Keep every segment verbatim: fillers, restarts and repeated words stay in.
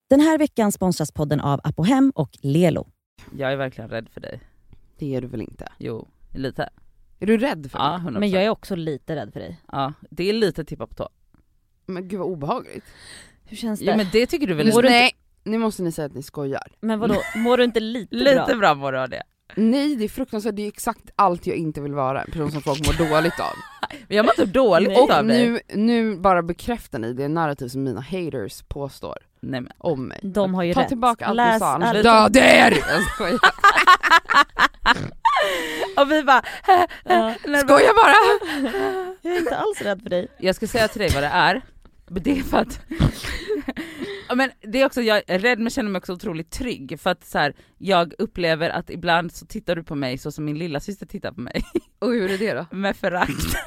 Den här veckan sponsras podden av Apohem och Lelo. Jag är verkligen rädd för dig. Det är du väl inte? Jo, lite. Är du rädd för Ja, mig? hundra procent. Men jag är också lite rädd för dig. Ja, det är lite tippa på tå. Men gud vad obehagligt. Hur känns det? Ja, men det tycker du väl? Mår Inte... Nej, nu måste ni säga att ni skojar. Men vadå, mår du inte lite, Lite bra? bra mår du av det. Nej, det är fruktansvärt. Det är exakt allt jag inte vill vara. En person som folk mår dåligt av. Men jag mår typ dåligt Nej. av dig. Nu, nu bara bekräftar ni det narrativ som mina haters påstår Nej, men. om mig. De har ju Ta rätt. tillbaka allt Läs du sa, annars allt. dödar er! Jag skojar. Och vi bara... Ja. Skojar bara! Jag är inte alls rädd för dig. Jag ska säga till dig vad det är. Men det är för att... Ja, men det är också, jag är rädd men känner mig också otroligt trygg. För att så här, jag upplever att ibland så tittar du på mig så som min lilla syster tittar på mig. Och hur är det då? Med förakt.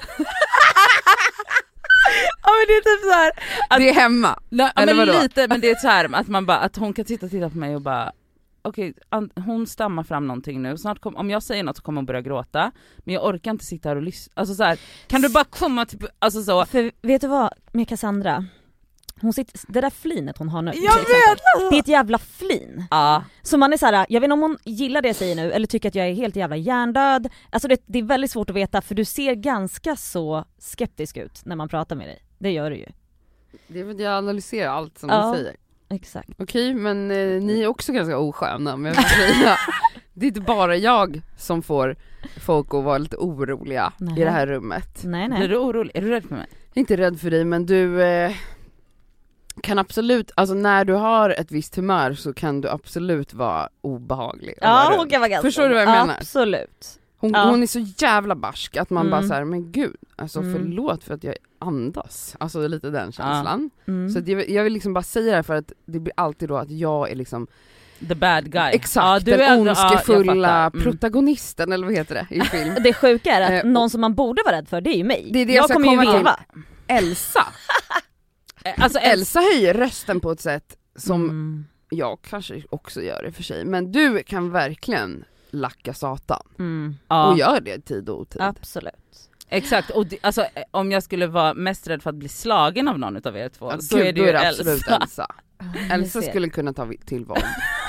Ja, men det är typ så här att, Det är hemma. ja, eller men vadå? lite, men det är så här att man bara, att hon kan titta titta på mig och bara okej, okay, hon stammar fram någonting nu. Snart kom, om jag säger något så kommer hon börja gråta. Men jag orkar inte sitta här och lyssna. Alltså så här, kan du bara komma typ, alltså så. För vet du vad med Cassandra? Hon sitter, det där flinet hon har nu. Jag till exempel, vet, alltså. det är ett jävla flin. Ja. Så man är så här, jag vet inte om hon gillar det jag säger nu eller tycker att jag är helt jävla hjärndöd. Alltså det, det är väldigt svårt att veta för du ser ganska så skeptisk ut när man pratar med dig. Det gör du ju. Det är för att jag analyserar allt som Ja. du säger. Exakt. Okej, men eh, ni är också ganska osköna, men jag vill säga. Det är inte bara jag som får folk att vara lite oroliga Nej. i det här rummet. Nej Blir nej. du orolig? Är du rädd för mig? Jag är inte rädd för dig, men du eh, kan absolut, alltså när du har ett visst humör så kan du absolut vara obehaglig. att vara Ja, runt. hon kan vara ganska. Förstår du vad jag menar? Absolut. Hon, Ja. hon är så jävla barsk att man Mm. bara så här, men gud, alltså Mm. förlåt för att jag andas. Alltså lite den känslan. Mm. Så att jag, jag vill liksom bara säga det här för att det blir alltid då att jag är liksom The bad guy. exakt Ja, du den är ändå- ja, jag ondskefulla fattar. Mm. protagonisten, eller vad heter det i film? Det sjuka är att Eh, någon som man borde vara rädd för, det är ju mig. Det är det jag jag ska kommer ju komma till. veva. Elsa. Alltså Elsa höjer rösten på ett sätt som Mm. jag kanske också gör det för sig, men du kan verkligen lacka satan. Mm. ja, Och gör det i tid och otid. Absolut. exakt. Och det, alltså, eh, om jag skulle vara mest rädd för att bli slagen av någon utav er två Ja, så gud, är det då ju är det Elsa. absolut Elsa. Elsa Ni ser. skulle kunna ta vi- till våld.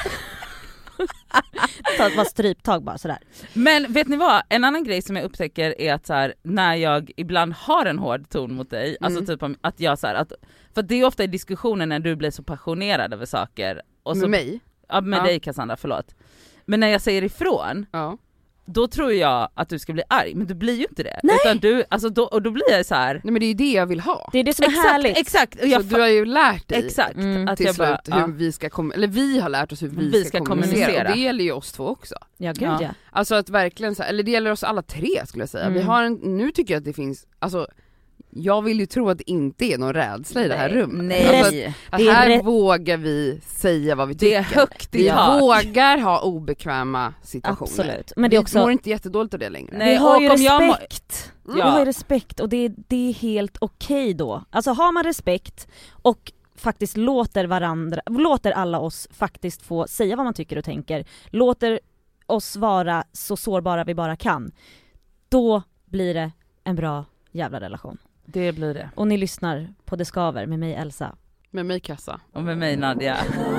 Ta ett bara stryptag bara sådär. Men vet ni vad? En annan grej som jag upptäcker är att så här, när jag ibland har en hård ton mot dig, alltså Mm. typ om, att jag så här, att, för att det är ofta i diskussioner när du blir så passionerad över saker. Och så, Med mig? Ja, med Ja. dig Cassandra, förlåt. Men när jag säger ifrån, Ja. då tror jag att du ska bli arg, men du blir ju inte det. Nej. Utan du, alltså då, och då blir jag så här. Nej, men det är ju det jag vill ha. Det är det som är Exakt, härligt. exakt. Och Så jag du har ju lärt dig exakt. Mm. Att till jag slut bara, hur ja. vi ska komma, eller vi har lärt oss hur vi, Vi ska, ska kommunicera. kommunicera. Och det gäller ju oss två också. Ja gud Ja. ja. Alltså att verkligen så här, eller det gäller oss alla tre skulle jag säga. Mm. Vi har en, nu tycker jag att det finns, alltså jag vill ju tro att det inte är någon rädsla i det här Nej. rummet. Nej. Alltså, att Det är här rätt- vågar vi säga vad vi tycker. Det är högt i Vi tak. vågar ha obekväma situationer. Absolut. Men det är Vi också, mår inte jättedåligt av det längre. Nej. vi har och ju om jag må- respekt. Mm. Vi Ja. har ju respekt och det är, det är helt okej då. Alltså har man respekt och faktiskt låter varandra, låter alla oss faktiskt få säga vad man tycker och tänker, låter oss vara så sårbara vi bara kan, då blir det en bra jävla relation. Det blir det. Och ni lyssnar på Det Skaver med mig Elsa. Med mig Kassa. Och med mig Nadia.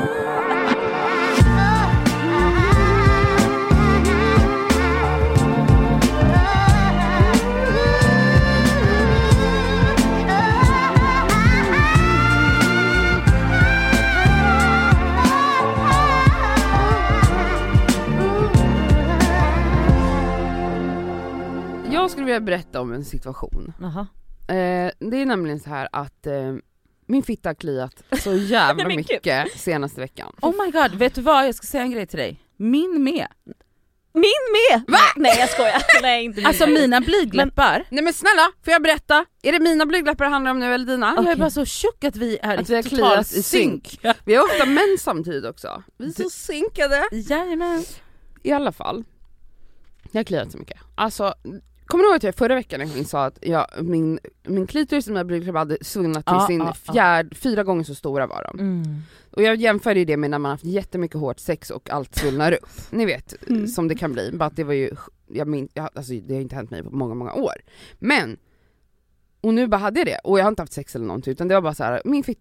Jag skulle vilja berätta om en situation. Jaha. Eh, det är nämligen så här att eh, min fitta har kliat så jävla Men gud. mycket senaste veckan. Oh my god, vet du vad? Jag ska säga en grej till dig. Min med. Min med! Va? Nej jag skojar. Nej inte min Alltså med. mina blygdläppar. Nej men snälla, får jag berätta? Är det mina blygdläppar det handlar om nu eller dina? Jag är bara så tjock att vi är Att i vi har total kliat i synk. synk. Vi har ofta män samtidigt också. Vi är så synkade. Jajamän. I alla fall. Jag har kliat så mycket. Alltså, kommer du ihåg att jag förra veckan när sa att jag, min, min klitoris som jag blygdläppar hade svullnat till Ja, sin ja, ja. fjärd, fyra gånger så stora var de. Mm. Och jag jämförde ju det med när man haft jättemycket hårt sex och allt svullnar upp. Ni vet, Mm. som det kan bli. Bara att det var ju, jag min, jag, alltså det har inte hänt mig på många, många år. Men, och nu bara hade jag det. Och jag har inte haft sex eller någonting, utan det var bara så här: min fitta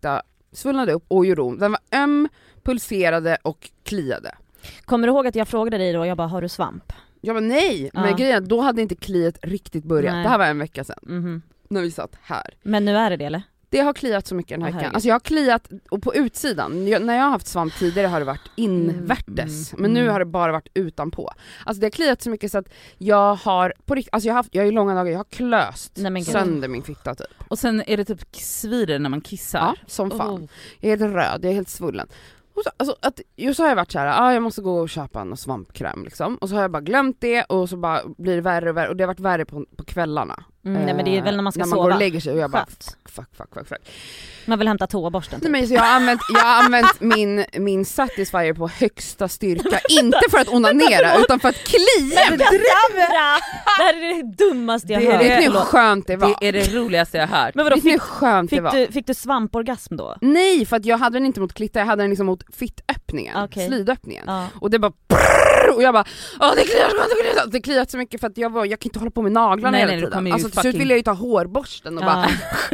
Svullnade upp och gjorde ont. Den var öm, pulserade och kliade. Kommer du ihåg att jag frågade dig då, jag bara, har du svamp? Jag bara nej, Ja. men grejen då hade inte kliet riktigt börjat. Nej. Det här var en vecka sedan, Mhm. när vi satt här. Men nu är det det eller? Det har kliat så mycket den här Åh, veckan. herregud. Alltså jag har kliat, och på utsidan, jag, när jag har haft svamp tidigare har det varit invärtes, Mm, men nu mm. har det bara varit utanpå. Alltså det har kliat så mycket så att jag har, på riktigt, alltså jag har haft, jag har ju långa dagar, jag har klöst Nej, men gud. sönder min fitta typ. Och sen är det typ svider när man kissar. Ja, som fan. Oh. Jag är helt röd, jag är helt svullen. Och så, alltså, att, just så har jag varit så här, ah, jag måste gå och köpa en svampkräm liksom. Och så har jag bara glömt det och så bara blir det värre och värre. Och det har varit värre på, på kvällarna. Mm, nej men det är väl när man ska när man sova. går och lägger sig och jag bara Skönt. fuck, fuck, fuck, fuck. Man vill hämta toaborsten Nej, typ. men så jag har använt, jag har använt min, min Satisfyer på högsta styrka, inte för att onanera utan för att klia. Men Cassandra! Det här är det dummaste jag Det är hört. Vet ni hur Förlåt. skönt det var? Det är det roligaste jag har hört. Men vadå, Vet ni hur fick, skönt det fick, var? du, fick du svamporgasm då? Nej, för att jag hade den inte mot klitta, jag hade den liksom mot fittöppningen, Okej. slidöppningen. Ja. Och det bara och jag bara åh det kliar, det kliar, det kliar så mycket för att jag var, jag kan inte hålla på med naglarna Nej, hela nej, du tiden. kommer ju Alltså till slut fucking- ville jag ju ta hårborsten och Ja. bara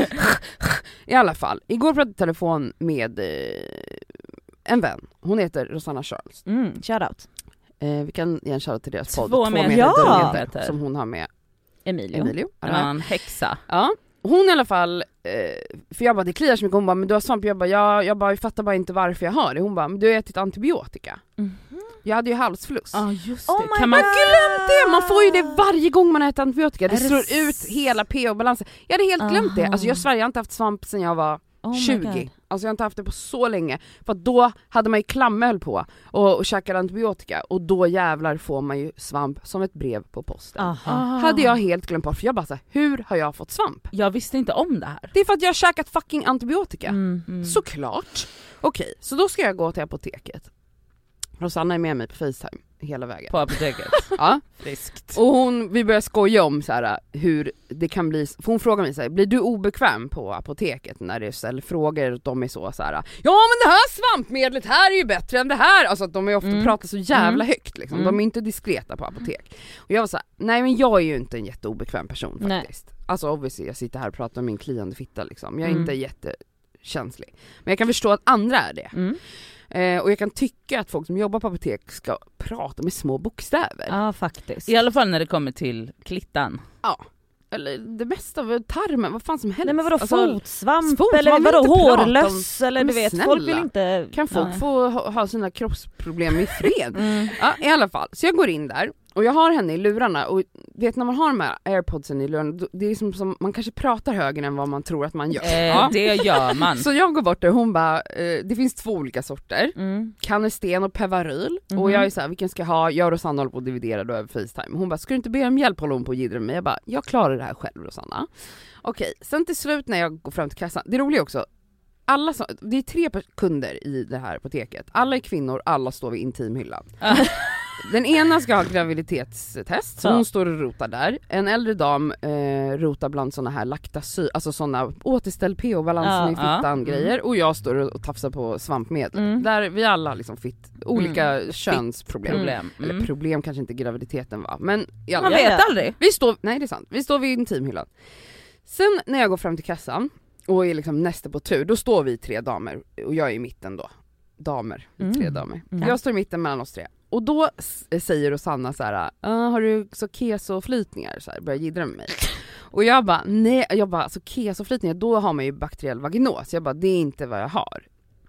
i alla fall. Igår pratade jag i telefon med eh, en vän. Hon heter Rosanna Charles. Mm, shoutout. Eh, vi kan ge en shoutout till deras podd. Två meter Ja. dumheter som hon har med Emilio. Emilio. Ja, en häxa. Ja. Hon i alla fall, eh, för jag bara det kliar så mycket, hon bara men du har svamp, jag bara jag, jag, bara, jag fattar bara inte varför jag har det. Hon bara men du har ätit antibiotika. Mhm. Jag hade ju halsfluss. Ja just Oh det. my Kan man... God. Glömt det! Man får ju det varje gång man äter antibiotika. Det Är det slår s- ut hela pH-balansen. Jag hade helt glömt det. Aha. Alltså jag svär, jag har inte haft svamp sedan jag var Oh my tjugo. God. Alltså jag har inte haft det på så länge. För att då hade man ju klammöl på och, och käkade antibiotika. Och då jävlar får man ju svamp som ett brev på posten. Aha. Hade jag helt glömt bort. För jag bara så här, hur har jag fått svamp? Jag visste inte om det här. Det är för att jag har käkat fucking antibiotika. Mm. Mm. Såklart. Okej, så då ska jag gå till apoteket. Rosanna är med mig på FaceTime hela vägen. På apoteket. Ja. Friskt. Och hon, vi börjar skoja om så här, hur det kan bli, för hon frågar mig så här, blir du obekväm på apoteket när det ställer frågor och de är så, så här, ja men det här svampmedlet här är ju bättre än det här, alltså att de är ofta Mm. pratar så jävla Mm. högt liksom. Mm. De är inte diskreta på apotek. Och jag var så här, nej men jag är ju inte en jätteobekväm person Nej. faktiskt. Alltså obviously jag sitter här och pratar om min kliande fitta liksom, jag är Mm. inte jättekänslig. Men jag kan förstå att andra är det. Mm. Eh, och jag kan tycka att folk som jobbar på apotek ska prata med små bokstäver. Ja faktiskt. I alla fall när det kommer till klittan. Eller det mesta av tarmen, vad fan som helst. Nej men vadå, Alltså, fotsvamp, fot, eller man vill vadå inte prata om- hårlöss eller Men du vet, snälla. folk vill inte... kan folk Ja. få ha, ha sina kroppsproblem i fred? Mm. Ja, i alla fall. Så jag går in där och jag har henne i lurarna och vet när man har de här airpodsen i lurarna, då- det är som, som man kanske pratar högre än vad man tror att man gör. Eh, Ja. Det gör man. Så jag går bort där och hon bara, eh, det finns två olika sorter. Mm. Canesten och Pevaryl. Mhm. Och jag är såhär, vilken ska jag ha? Jag och Rosanna håller på att dividera då över FaceTime. Hon bara, ska du inte be om hjälp, håller hon på att jiddra med mig? Jag bara, jag klarar det här själv Rosanna. Okej, sen till slut när jag går fram till kassan, det roliga är också, alla som, det är tre per- kunder i det här apoteket. Alla är kvinnor, alla står vid intimhyllan. Den ena ska ha graviditetstest, så Ja. hon står och rotar där. En äldre dam eh, rotar bland såna här laktasy, alltså såna återställ pH-balansen Ja. i fittan Ja. grejer. Och jag står och tafsar på svampmedel. Mm. Där vi alla har liksom fitt, olika könsproblem. Problem. Eller Mm. problem kanske inte graviditeten var, men i alla Man fall. vet aldrig. Vi står, nej det är sant, vi står vid intimhyllan. Sen när jag går fram till kassan och är liksom nästa på tur, då står vi tre damer och jag är i mitten då. Damer, vi är tre Mm. damer. Mm. Jag står i mitten mellan oss tre. Och då s- säger Rosanna så här: ah, har du så kesoflytningar? Så här, börjar jiddra med mig. Och jag bara, nej, jag bara, alltså kesoflytningar, då har man ju bakteriell vaginos. Jag bara, det är inte vad jag har.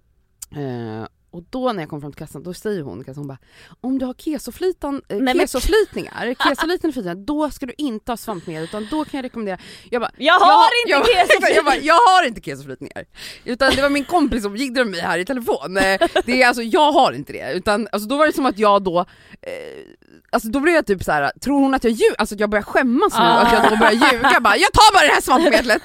Eh, och då när jag kom fram till kassan, då säger hon, hon bara, om du har kesoflytan, eh, Nej, men- kesoflytningar, kesoliknande flytningar, då ska du inte ha svampmedel, utan då kan jag rekommendera. Jag bara, Jag har inte jag, kesoflytningar! jag, bara, jag har inte kesoflytningar. Utan det var min kompis som gick med mig här i telefon. Eh, Det är alltså, jag har inte det. Utan alltså, då var det som att jag då, eh, alltså då blev jag typ så här: tror hon att jag ljuger? Alltså att jag börjar skämmas nu, Ah. att jag då börjar ljuga. Bara, jag tar bara det här svampmedlet.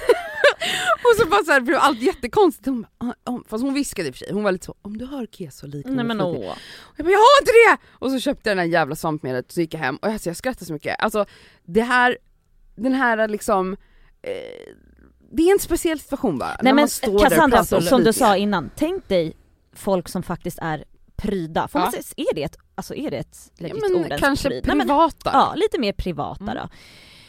Och så bara så här, blev allt jättekonstigt. Hon bara, ah, ah, fast hon viskade i och för sig, hon var lite så, om du har kesoliknande Nej men flytningar. åh. Jag bara, jag har inte det! Och så köpte jag den här jävla svampmedlet och så gick jag hem och alltså, jag skrattade så mycket. Alltså det här, den här liksom, eh, det är en speciell situation bara. Nej när men man står där och Cassandra, pratar om som du flytningar. sa innan, tänk dig folk som faktiskt är pryda. Får man Ja. säga, är det ett, alltså är det ett Ja, legit men ord? ens kanske pryd? Nej, men- privata. Ja, lite mer privata Mm. då.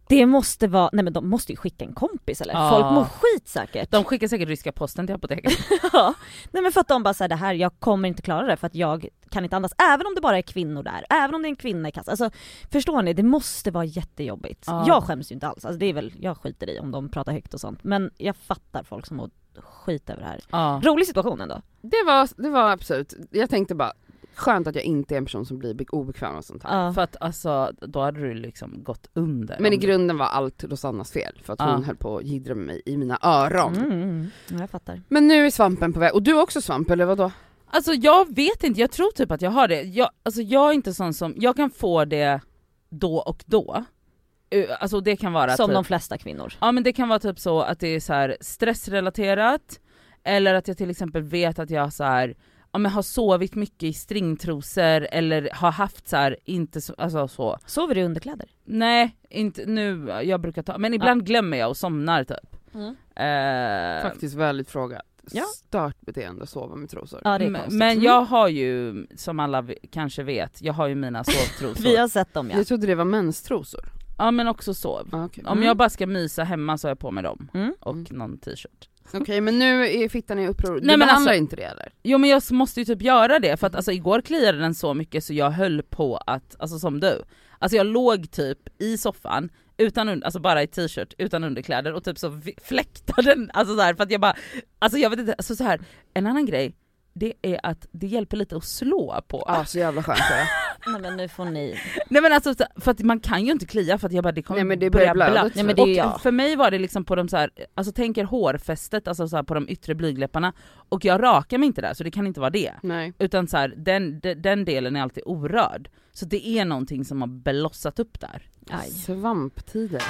Det måste vara, nej men de måste ju skicka en kompis eller? Ja. Folk mår skit säkert. De skickar säkert ryska posten till apoteket. Ja, nej men för att de bara säger det här, jag kommer inte klara det för att jag kan inte andas. Även om det bara är kvinnor där, även om det är en kvinna i kassan. Alltså förstår ni, det måste vara jättejobbigt. Ja. Jag skäms ju inte alls, alltså det är väl, jag skiter i om de pratar högt och sånt. Men jag fattar folk som mår skit över det här. Ja. Rolig situation ändå. Det var, det var absolut, jag tänkte bara skönt att jag inte är en person som blir be- obekväm och sånt här. Ja. För att alltså, då hade du liksom gått under. Men i Om du- grunden var allt Rosannas fel för att hon Ja. höll på att jiddra med mig i mina öron. Mm, mm, mm. Jag fattar. Men nu är svampen på väg, och du har också svamp eller vadå? Alltså jag vet inte, jag tror typ att jag har det. Jag, alltså jag är inte sån som, jag kan få det då och då. Uh, Alltså det kan vara Som typ, de flesta kvinnor. ja men det kan vara typ så att det är så här stressrelaterat, eller att jag till exempel vet att jag så här, ja men har sovit mycket i stringtrosor eller har haft så här, inte så, alltså så. Sover du i underkläder? Nej, inte nu, jag brukar ta, men ibland glömmer jag och somnar typ. Mm. Eh, Faktiskt väldigt fråga. Ja. Stört beteende att sova med trosor. Ja, det är men, konstigt. men Mm. jag har ju, som alla v- kanske vet, jag har ju mina sovtrosor. Vi har sett dem ja. Jag trodde det var menstrosor. Ja men också sov. Ah, okay. Om Mm. jag bara ska mysa hemma så har jag på mig dem. Mm. Och Mm. någon t-shirt. Okej, men nu är fittan i uppror. Du Nej, men behandlar alltså- inte det eller? Jo men jag måste ju typ göra det för att alltså igår kliade den så mycket så jag höll på att, alltså som du. Alltså jag låg typ i soffan utan under, alltså bara i t-shirt utan underkläder och typ så vi- fläktade den, alltså så här, för att jag bara, alltså jag vet inte, alltså så här, en annan grej det är att det hjälper lite att slå på. Ja, så jävla skönt är det. Nej men nu får ni. Nej men alltså för att man kan ju inte klia för att jag bara det kommer Nej, men det börjar blöda. Nej, men det är och jag. för mig var det liksom på de så här, alltså tänker hårfästet, alltså så här på de yttre blygdläpparna, och jag rakar mig inte där så det kan inte vara det. Nej. Utan så här, den, de, den delen är alltid orörd. Så det är någonting som har blossat upp där. Aj. Svamptider.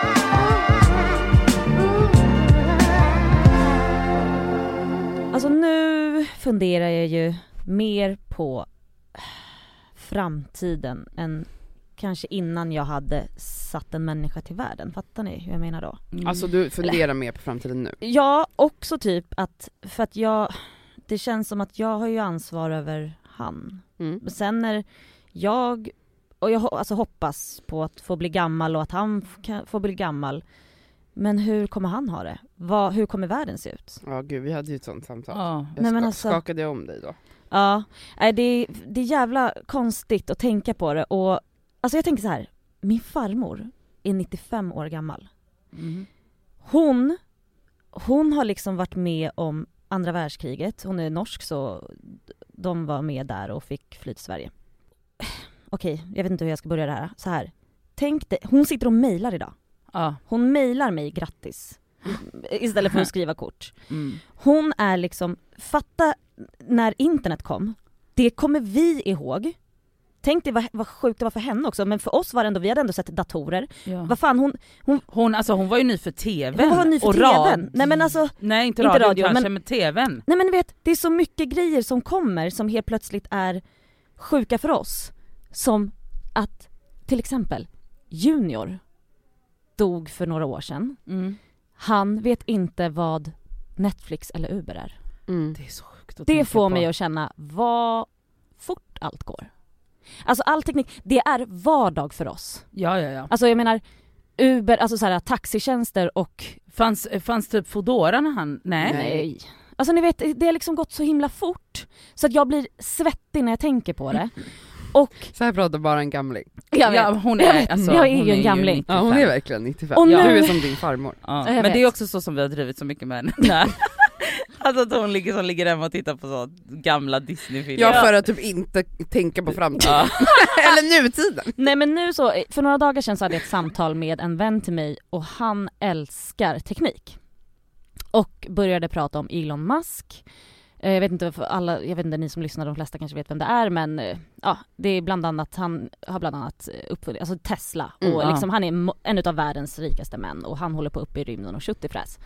Alltså nu funderar jag ju mer på framtiden än kanske innan jag hade satt en människa till världen. Fattar ni hur jag menar då? Mm. Alltså du funderar mer på framtiden nu? Ja, också typ att, för att jag, det känns som att jag har ju ansvar över han. Mm. Men sen när jag, och jag ho- alltså hoppas på att få bli gammal och att han f- kan få bli gammal. Men hur kommer han ha det? Vad, hur kommer världen se ut? Ja gud, vi hade ju ett sånt samtal. Ja. Jag Nej, men ska- alltså- skakade jag om dig då? Ja, nej, det, det är jävla konstigt att tänka på det. Och alltså jag tänker så här, min farmor är nittiofem år gammal. Mm. Hon, hon har liksom varit med om andra världskriget. Hon är norsk så de var med där och fick fly till Sverige. Okej, jag vet inte hur jag ska börja det här. Så här. Tänk dig, hon sitter och mejlar idag. Ja. Hon mejlar mig grattis istället för att skriva kort. Mm. Hon är liksom, fatta när internet kom, det kommer vi ihåg. Tänk dig vad, vad sjukt det var för henne också, men för oss var det ändå, vi hade ändå sett datorer. Ja. Vad fan, hon, hon, Hon, alltså hon var ju ny för tvn. hon var ny för och tvn. rad- Nej men alltså, Nej inte inte radio, radio, kanske, men- men tvn. nej men ni vet, det är så mycket grejer som kommer som helt plötsligt är sjuka för oss. Som att, till exempel, Junior dog för några år sedan. Mm. Han vet inte vad Netflix eller Uber är. Mm. Det är så sjukt att Det tänka får på. mig att känna vad fort allt går. Alltså all teknik, det är vardag för oss. Ja ja ja. Alltså jag menar Uber, alltså så här taxitjänster och Fanns, fanns typ Foodora när han, nej. nej. Alltså ni vet, det har liksom gått så himla fort så att jag blir svettig när jag tänker på det. Och Så här pratar bara en gamling. jag vet, Ja, hon jag är, vet, alltså, jag är hon ju en gamling. nittiofem. Ja hon är verkligen nittiofem. Och Ja. nu- Du är som din farmor. Ja. Jag Men vet. det är också så som vi har drivit så mycket med henne. Nej. Alltså att hon ligger, som ligger hemma och tittar på så gamla Disney-filmer. Ja, för att typ inte tänka på framtiden. Ja. Eller nutiden. nej men nu så, för några dagar sedan så hade jag ett samtal med en vän till mig och han älskar teknik. Och började prata om Elon Musk. Eh, Jag vet inte för alla, jag vet inte ni som lyssnar, de flesta kanske vet vem det är, men eh, ja, det är bland annat, han har bland annat uppfunnit, alltså Tesla och Mm, ja. liksom, han är mo- en av världens rikaste män och han håller på upp i rymden och tjuttifräs.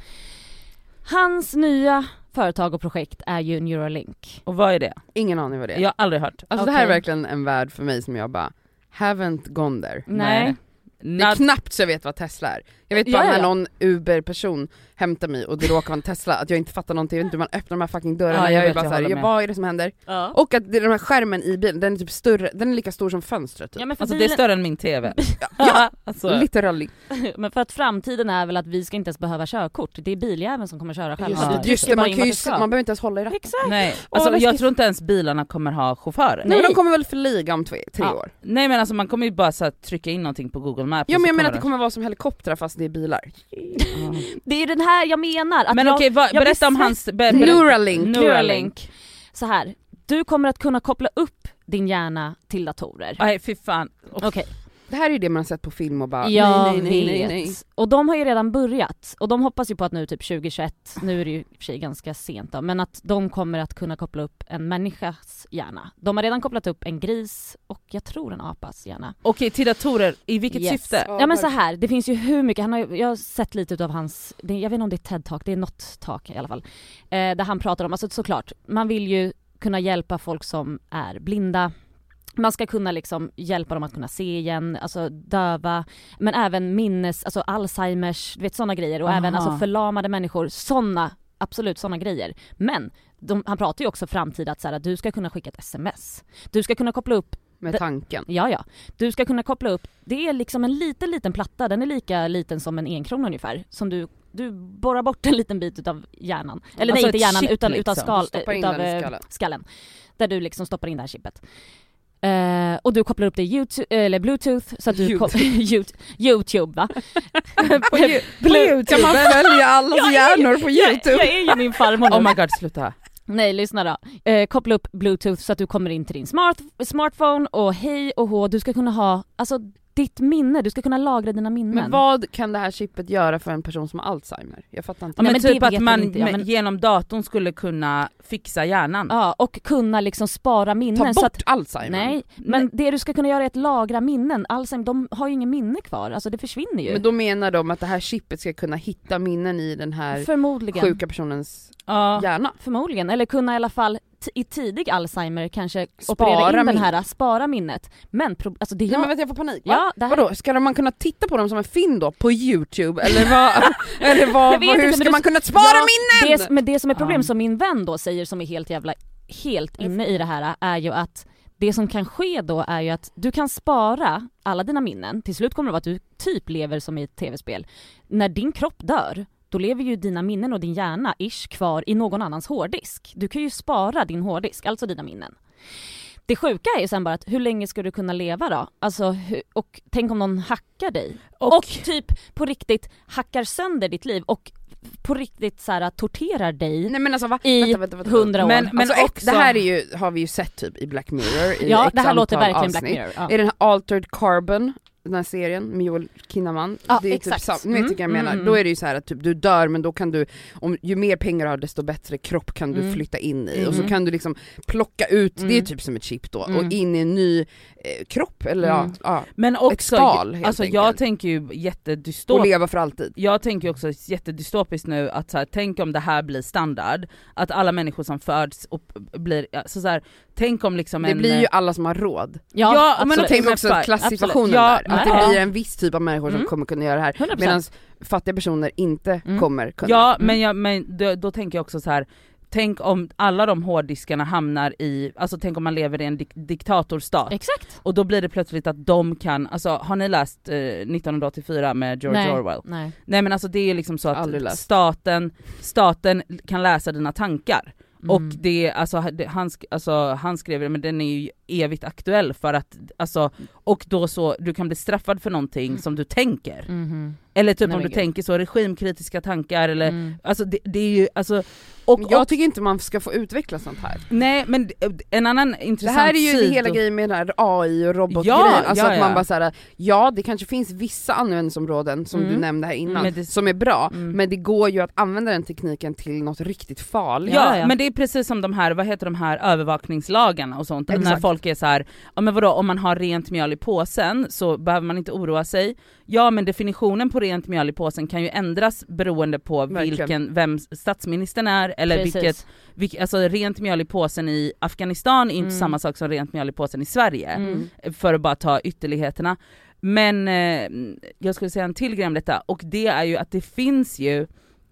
Hans nya företag och projekt är ju Neuralink. Och vad är det? Ingen aning vad det är. Jag har aldrig hört. Alltså det här är Okej. verkligen en värld för mig som jag bara haven't gone there. Nej. Det är Nad- knappt så jag vet vad Tesla är. Jag vet bara Ja, ja, när ja. någon Uber-person hämtar mig och det råkar vara en Tesla, att jag inte fattar någonting, jag vet inte hur man öppnar de här fucking dörrarna. Ja, jag jag är vet, bara jag såhär, håller ja, med. vad är det som händer? Ja. Och att det- den här skärmen i bilen, den är typ större, den är lika stor som fönstret typ. Ja, men för Alltså det är bilen, större än min tv. Ja, alltså. literally. men för att framtiden är väl att vi ska inte ens behöva körkort. Det är biljäveln som kommer köra själva. Just, Ja. det, just det, bara man, in kan ju, vart du ska. man behöver inte ens hålla i ratten. Exakt. Nej, Åh, alltså, vad jag ska- tror inte ens bilarna kommer ha chaufförer. Nej, Nej, men de kommer väl förliga om tre, tre Ja. år. Nej men alltså man kommer ju bara så här, trycka in någonting på Google Maps. Ja och men så jag menar att kommer det kommer vara som helikoptrar fast det är bilar. Ja. Det är ju den här jag menar. Att Men jag, okej, vad- jag berätta om blir hans... Be, berätta. Neuralink. Neuralink. Så här, du kommer att kunna koppla upp din hjärna till datorer. Nej fy fan. Okej. Okay. Det här är ju det man har sett på film och bara Jag nej, nej, nej, vet. nej, nej. Och de har ju redan börjat. Och de hoppas ju på att nu typ tjugohundratjugoett, nu är det ju i och för sig ganska sent då, men att de kommer att kunna koppla upp en människas hjärna. De har redan kopplat upp en gris och jag tror en apas hjärna. Okej, till datorer, i vilket Yes. syfte? Ja, Ja men var- så här, det finns ju hur mycket, han har, ju- jag har sett lite utav hans, det, jag vet inte om det är TED-talk, det är något talk i alla fall. Eh, där han pratar om, alltså såklart, man vill ju kunna hjälpa folk som är blinda. Man ska kunna liksom hjälpa dem att kunna se igen, alltså döva, men även minnes, alltså Alzheimers, du vet sådana grejer och Aha. även alltså förlamade människor, sådana, absolut sådana grejer. Men de, han pratar ju också framtid att, så här, att du ska kunna skicka ett sms. Du ska kunna koppla upp, Med Det- tanken. ja ja, du ska kunna koppla upp, det är liksom en liten liten platta, den är lika liten som en enkrona ungefär, som du du borrar bort en liten bit utav hjärnan. Eller Alltså nej, inte ett hjärnan chip utan liksom. utav skal, Stoppar in utav den i eh, skallen. skallen. Där du liksom stoppar in det här chippet. Eh, och du kopplar upp det YouTube, eller Bluetooth så att du YouTube. ko- Yout- YouTube va? på, ju, på Kan YouTube. man följa allas Jag är- hjärnor på YouTube? Jag, jag är ju min farmor nu. Oh my god, sluta. Nej, lyssna då. Eh, koppla upp Bluetooth så att du kommer in till din smart, smartphone och hej och hå, du ska kunna ha, alltså ditt minne, du ska kunna lagra dina minnen. Men vad kan det här chippet göra för en person som har Alzheimer? Jag fattar inte. Ja, men, men det typ vet att man inte jag, med- men- genom datorn skulle kunna fixa hjärnan. Ja, och kunna liksom spara minnen. Ta bort så att, Alzheimer? nej, men det du ska kunna göra är att lagra minnen. Alzheimer, de har ju ingen minne kvar, alltså det försvinner ju. Men då menar de att det här chippet ska kunna hitta minnen i den här Förmodligen. sjuka personens Ja. hjärna. Förmodligen, eller kunna i alla fall t- i tidig Alzheimer kanske Spara operera in den minnet. här, spara minnet. Men pro- alltså det Nej jag, men vet jag får panik. Va? ja, det här, Vadå, ska man kunna titta på dem som en film då? På YouTube? Eller vad? Eller Jag vad, vet vad hur inte, ska men man du- kunna spara Ja, minnen? det, men det som är problem Ja. som min vän då säger, som är helt jävla helt inne i det här, är ju att det som kan ske då är ju att du kan spara alla dina minnen. Till slut kommer det vara att du typ lever som i ett tv-spel. När din kropp dör, då lever ju dina minnen och din hjärna ish kvar i någon annans hårddisk. Du kan ju spara din hårddisk, alltså dina minnen. Det sjuka är ju sen bara att hur länge ska du kunna leva då? Alltså, hu- och tänk om någon hackar dig. Och- Och, typ på riktigt hackar sönder ditt liv och på riktigt så här torterar dig. Nej men alltså va? I vänta, vänta, vänta. hundra år. Men- men alltså, också- det här är ju, har vi ju sett typ i Black Mirror i Ja, X det här låter antal verkligen Black avsnitt. Mirror. Ja. Är den här Altered Carbon, den här serien med Joel Kinnaman, Ja, det är exakt. typ sam- ni vet Mm, vilka jag menar, mm, då är det ju så här att typ, du dör men då kan du, om ju mer pengar du har desto bättre kropp kan du Mm. flytta in i Mm. och så kan du liksom plocka ut, det är Mm. typ som ett chip då, Mm. och in i en ny eh, kropp eller Mm. ja, ja, Men också, skal, helt alltså jag enkelt. tänker ju och jättedystopiskt. leva för alltid. Jag tänker ju också jättedystopiskt nu att så här, tänk om det här blir standard, att alla människor som föds och blir, alltså så här, tänk om liksom Det en... blir ju alla som har råd. Ja, Ja, men Så absolut. tänk också Absolut. klassituationen Ja, där, att nej. det blir en viss typ av människor som Mm. kommer kunna göra det här, hundra procent. medan fattiga personer inte Mm. kommer kunna. Ja, Mm. men, jag, men då, då tänker jag också så här. Tänk om alla de hårddiskarna hamnar i, alltså tänk om man lever i en dik- diktatorstat. Exakt. Och då blir det plötsligt att de kan, alltså har ni läst eh, nittonhundraåttiofyra med George Nej. Orwell? Nej. Nej men alltså det är liksom så Aldrig att läst. staten, staten kan läsa dina tankar. Mm. Och det, alltså, det, han, sk- alltså, han skrev det, men den är ju evigt aktuell för att, alltså, och då så, du kan bli straffad för någonting som du tänker. Mhm. Eller typ Nej, om men du gud. tänker så, regimkritiska tankar eller, Mm. alltså det, det är ju, alltså, och, Men jag och tycker inte man ska få utveckla sånt här. nej men en annan Det intressant här är ju sido- hela grejen med den här A I och robotgrejen, Ja, alltså ja, att man ja. bara såhär, ja det kanske finns vissa användningsområden som Mm. du nämnde här innan, Men det- som är bra, Mm. men det går ju att använda den tekniken till något riktigt farligt. Ja, Ja, ja. men det är precis som de här, vad heter de här övervakningslagarna och sånt, när Exakt. folk är så här, ja men vadå, om man har rent mjöl i påsen så behöver man inte oroa sig. Ja men definitionen på rent mjöl i påsen kan ju ändras beroende på Verkligen. vilken, vem statsministern är eller Precis. vilket, vilk, alltså rent mjöl i påsen i Afghanistan är inte Mm. samma sak som rent mjöl i påsen i Sverige, Mm. för att bara ta ytterligheterna. Men eh, jag skulle säga en till grej om detta, och det är ju att det finns ju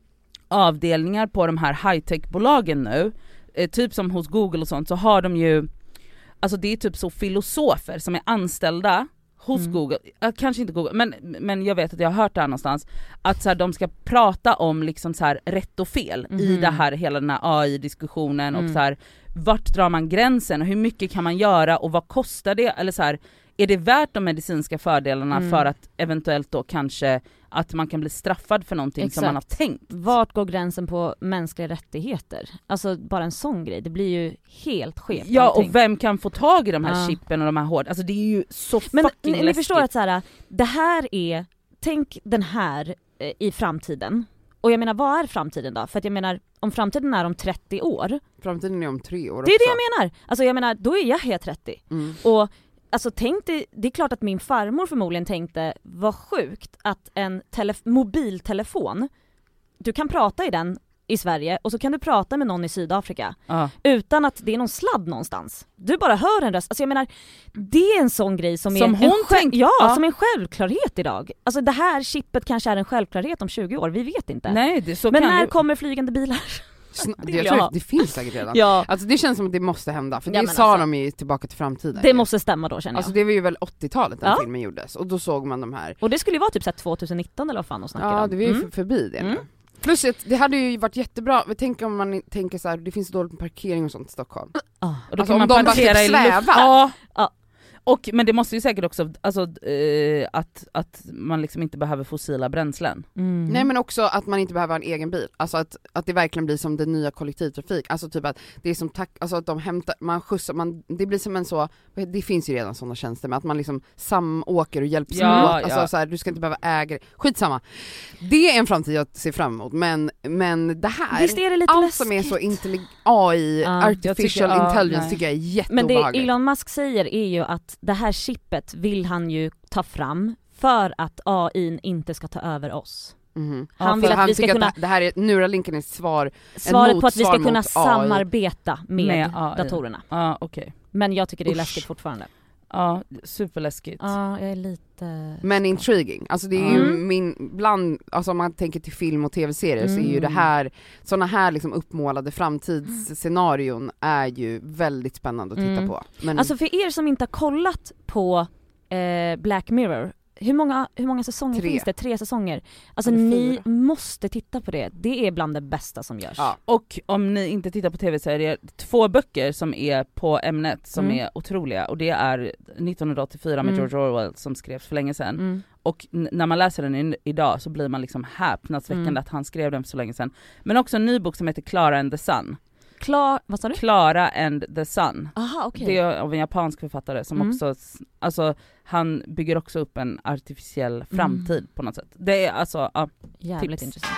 avdelningar på de här high-tech-bolagen nu, eh, typ som hos Google och sånt, så har de ju, alltså det är typ så filosofer som är anställda hos mm. Google, äh, kanske inte Google, men, men jag vet att jag har hört det här någonstans, att så här, de ska prata om liksom så här, rätt och fel mm. i det här, hela den här A I-diskussionen mm. och så här, vart drar man gränsen och hur mycket kan man göra och vad kostar det, eller så här, är det värt de medicinska fördelarna mm. för att eventuellt då kanske att man kan bli straffad för någonting Exakt. Som man har tänkt. Vart går gränsen på mänskliga rättigheter? Alltså bara en sån grej, det blir ju helt skevt. Ja, allting. Och vem kan få tag i de här ja. chippen och de här hård? Alltså det är ju så Men fucking ni, ni förstår att så här, det här är, tänk den här eh, i framtiden. Och jag menar, vad är framtiden då? För att jag menar, om framtiden är om trettio år. Framtiden är om tre år Det är också. det jag menar. Alltså jag menar, då är jag helt trettio. Mm. Och alltså tänk dig, det är klart att min farmor förmodligen tänkte, vad sjukt att en tele- mobiltelefon, du kan prata i den i Sverige och så kan du prata med någon i Sydafrika uh. utan att det är någon sladd någonstans. Du bara hör en röst. Alltså jag menar, det är en sån grej som, som är hon en själv- tänkte, ja, uh. som en självklarhet idag. Alltså det här chippet kanske är en självklarhet om tjugo år, vi vet inte. Nej, det, så Men kan när du... kommer flygande bilar? Sn- det, jag tror det finns säkert redan. Ja. Alltså det känns som att det måste hända. För ja, det sa alltså, de ju Tillbaka till framtiden. Det måste stämma då, känner jag. Alltså det var ju väl åttiotalet den ja. filmen gjordes. Och då såg man de här. Och det skulle ju vara typ så här tjugonitton eller vad fan de snackade Ja, om. det var ju mm. för, förbi det mm. Plus att det hade ju varit jättebra. Vi tänker om man tänker så här, det finns dåligt med parkering och sånt i Stockholm. Ah. Och då alltså kan om man de parkera bara i svävar. luft. Ja. Ah. Och, men det måste ju säkert också, alltså, eh, att, att man liksom inte behöver fossila bränslen. Mm. Nej, men också att man inte behöver en egen bil. Alltså att, att det verkligen blir som den nya kollektivtrafik. Alltså typ att det är som tack, alltså att de hämtar, man skjutsar, man, det blir som en så, det finns ju redan sådana tjänster med att man liksom samåker och hjälps ja, åt. Alltså ja. så här, du ska inte behöva äga det. Skitsamma. Det är en framtid jag ser fram emot, men, men det här, visst är det lite allt läskigt. som är så intellig- A I, ja, artificial tycker, intelligence ja, tycker jag är Men jätteobehagligt. det Elon Musk säger är ju att det här chippet vill han ju ta fram för att A I inte ska ta över oss. Mm-hmm. Han ja, vill att han vi ska tycker kunna att det här är Neuralinken är svar svaret på att vi ska kunna A I. samarbeta med, med A I. datorerna. Ja, okej. Okay. Men jag tycker det är Usch. läskigt fortfarande. Ja, superläskigt. Ja, jag är lite... Men intriguing. Alltså det är mm. ju min, bland, alltså om man tänker till film och tv-serier mm. så är ju det här, såna här liksom uppmålade framtidsscenarion är ju väldigt spännande att titta mm. på. Men... Alltså för er som inte har kollat på eh, Black Mirror, hur många, hur många säsonger Tre. finns det? Tre säsonger. Alltså ni måste titta på det. Det är bland det bästa som görs. Ja. Och om ni inte tittar på tv-serier, två böcker som är på ämnet som mm. är otroliga. Och det är nittonhundraåttiofyra med mm. George Orwell som skrevs för länge sedan. Mm. Och n- när man läser den in- idag så blir man liksom häpnadsväckande mm. att han skrev den för så länge sedan. Men också en ny bok som heter Clara and the Sun. Klar, vad sa du? Clara and the Sun. Aha, okay. Det är av en japansk författare som mm. också, alltså han bygger också upp en artificiell framtid mm. på något sätt. Det är alltså, ja, jävligt tips. intressant.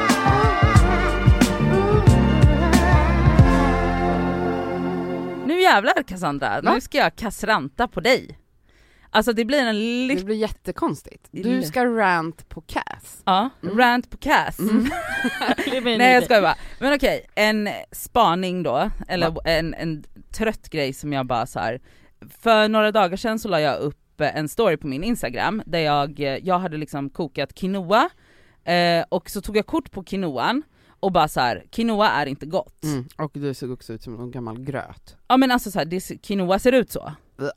Nu jävlar Cassandra, Va? nu ska jag kassranta på dig. Alltså det blir en li- Det blir jättekonstigt. Du ska rant på Cass. Ja, mm. rant på Cass. Mm. Nej jag skojar bara. Men okej, en spaning då, eller ja. en, en trött grej som jag bara så här. För några dagar sedan så la jag upp en story på min Instagram där jag, jag hade liksom kokat quinoa eh, och så tog jag kort på quinoan och bara så här, quinoa är inte gott. Mm. Och du såg också ut som en gammal gröt. Ja men alltså så här, det, quinoa ser ut så.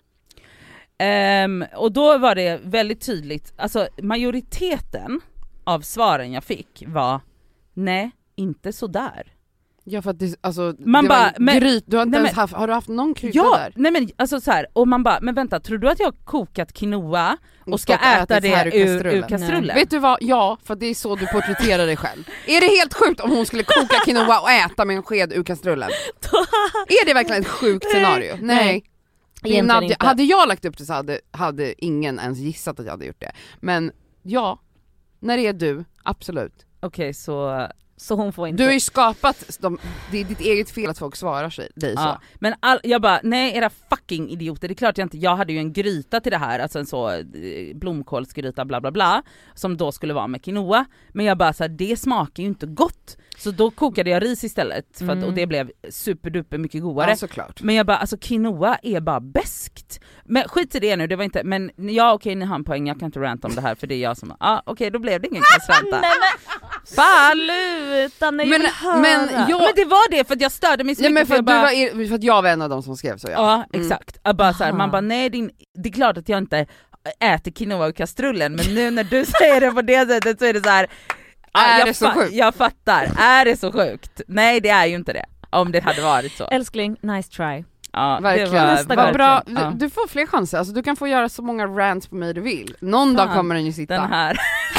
Um, och då var det väldigt tydligt, alltså majoriteten av svaren jag fick var nej, inte så där. Ja för att det, alltså, man det bara, var men, gryt, du har inte nej, ens men, haft, har du haft någon krydda ja, där? Nej men alltså så här, och man bara, men vänta, tror du att jag har kokat quinoa och, och ska äta det ur, ur kastrullen? Ur kastrullen? Vet du vad, ja, för det är så du porträtterar dig själv. Är det helt sjukt om hon skulle koka quinoa och äta med en sked ur kastrullen? Är det verkligen ett sjukt scenario? Nej. Nej. Nadja, hade jag lagt upp det så hade, hade ingen ens gissat att jag hade gjort det. Men ja, när det är du, absolut. Okej, okay, så Så hon får inte. Du har ju skapat, de, det är ditt eget fel att folk svarar sig dig så. Ja, men all, jag bara, nej era fucking idioter, det är klart jag inte, jag hade ju en gryta till det här, alltså en så eh, blomkålsgryta bla bla bla, som då skulle vara med quinoa, men jag bara så här, det smakar ju inte gott, så då kokade jag ris istället, för att, Mm. och det blev superduper mycket godare. Ja, såklart. Men jag bara, alltså quinoa är bara bäskt. Men skit i det nu, det var inte, men ja okej ni har en poäng, jag kan inte ranta om det här för det är jag som, ja ah, okej då blev det ingen kassranta. Nej men fan sluta, nej Men- jag vill höra. men jag- Men det var det för att jag störde mig så Nej, mycket men för, jag att bara, du var, för att jag var en av dem som skrev så. Ja, ja Mm. exakt. Jag bara så här, Aha. man bara nej din, det är klart att jag inte äter quinoa ur kastrullen, men nu när du säger det på det sättet så är det så här. Är jag det så fa- sjukt? Jag fattar, är det så sjukt? Nej det är ju inte det, om det hade varit så. Älskling, nice try. Ja, Verkligen. det var, Nästa Vad gång. bra, du, Ja. du får fler chanser, alltså, du kan få göra så många rants på mig du vill. Någon Fan, dag kommer den ju sitta. Den här.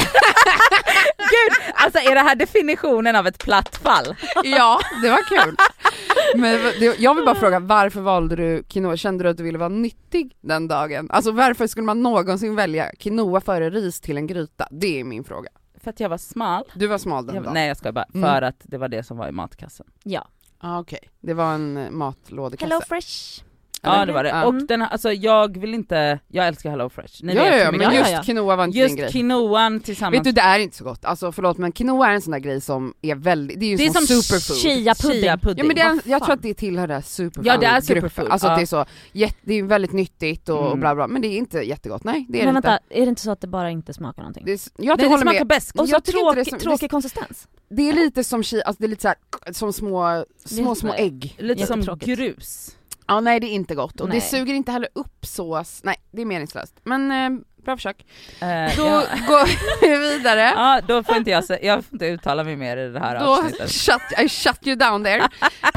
Gud, alltså är det här definitionen av ett platt fall? Ja, det var kul. Men det, jag vill bara fråga, varför valde du quinoa? Kände du att du ville vara nyttig den dagen? Alltså varför skulle man någonsin välja quinoa före ris till en gryta? Det är min fråga. För att jag var smal. Du var smal den Jag, dagen. nej jag ska bara, Mm. för att det var det som var i matkassen. Ja. Ah, okej, det var en eh, matlådekasse. Hello Fresh. Ja det var det. Ja. Och den här, alltså jag vill inte, jag älskar Hello Fresh. Ni Ja, vet ja, hur ja, mycket- men Ja, just ja, ja. quinoa var inte din just grej. quinoan tillsammans. Vet du, det är inte så gott. Alltså förlåt, men quinoa är en sån där grej som är väldigt, det är ju det är som, som superfood. chia-pudding. chia-pudding. Ja men det är, Vad jag fan. tror att det tillhör det här superfood. Ja, det är gruppen. superfood, Alltså att ja. det är så, jätte, det är väldigt nyttigt och, Mm. och bla bla, men det är inte jättegott. Nej, det är Men det inte. vänta, är det inte så att det bara inte smakar någonting? Det är, jag Nej, det håller smakar med. bäst. Och så jag tycker inte tråkig, det är som- tråkig konsistens. Det är lite som chi, alltså det är lite så här, som små, små, Det- små ägg. Lite som Jättetråkigt. grus. Ja nej det är inte gott och Nej. det suger inte heller upp sås, nej det är meningslöst. Men eh, bra försök. Eh, Då ja. går vi vidare. Ja, då får inte jag, sä- jag får inte uttala mig mer i det här Då avsnittet. shut, I shut you down there.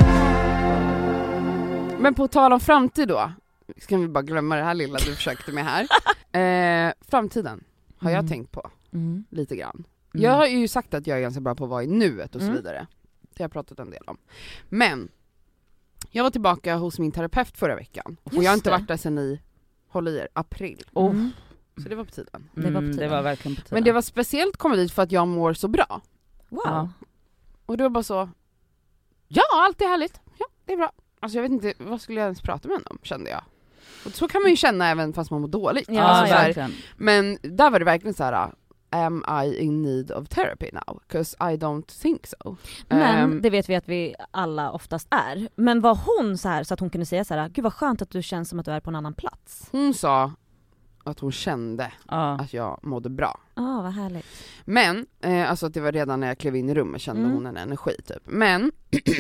Men på tal om framtid då, ska vi bara glömma det här lilla du försökte med här. Eh, framtiden har jag Mm. tänkt på Mm. lite grann. Mm. Jag har ju sagt att jag är ganska bra på att vara i nuet och så Mm. vidare. Det har jag pratat en del om. Men jag var tillbaka hos min terapeut förra veckan och Just jag har inte det. varit där sedan i, håll i er, april. Oh. Mm. Så det var på tiden. Det var på Mm, det tiden. var verkligen på tiden. Men det var speciellt komma dit för att jag mår så bra. Wow. Ja. Och det var bara så, ja allt är härligt, ja det är bra. Alltså jag vet inte, vad skulle jag ens prata med henne om, kände jag. Och så kan man ju känna även fast man mår dåligt. Ja, alltså, ja, så här, verkligen. men där var det verkligen så här: am I in need of therapy now? 'Cause I don't think so. Men Ehm, det vet vi att vi alla oftast är. Men var hon så här så att hon kunde säga så här: gud vad skönt att du känns som att du är på en annan plats? hon sa att hon kände Ja. att jag mådde bra. Ja, ah, vad härligt. Men, eh, alltså att det var redan när jag klev in i rummet kände Mm. hon en energi typ. Men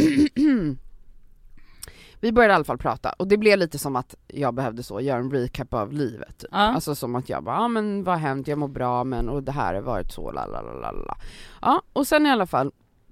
vi började i alla fall prata och det blev lite som att jag behövde så göra en recap av livet typ. Ja. Alltså som att jag bara, ja ah, men vad har hänt, jag mår bra men och det här har varit så la la la la la. Ja, och sen i alla fall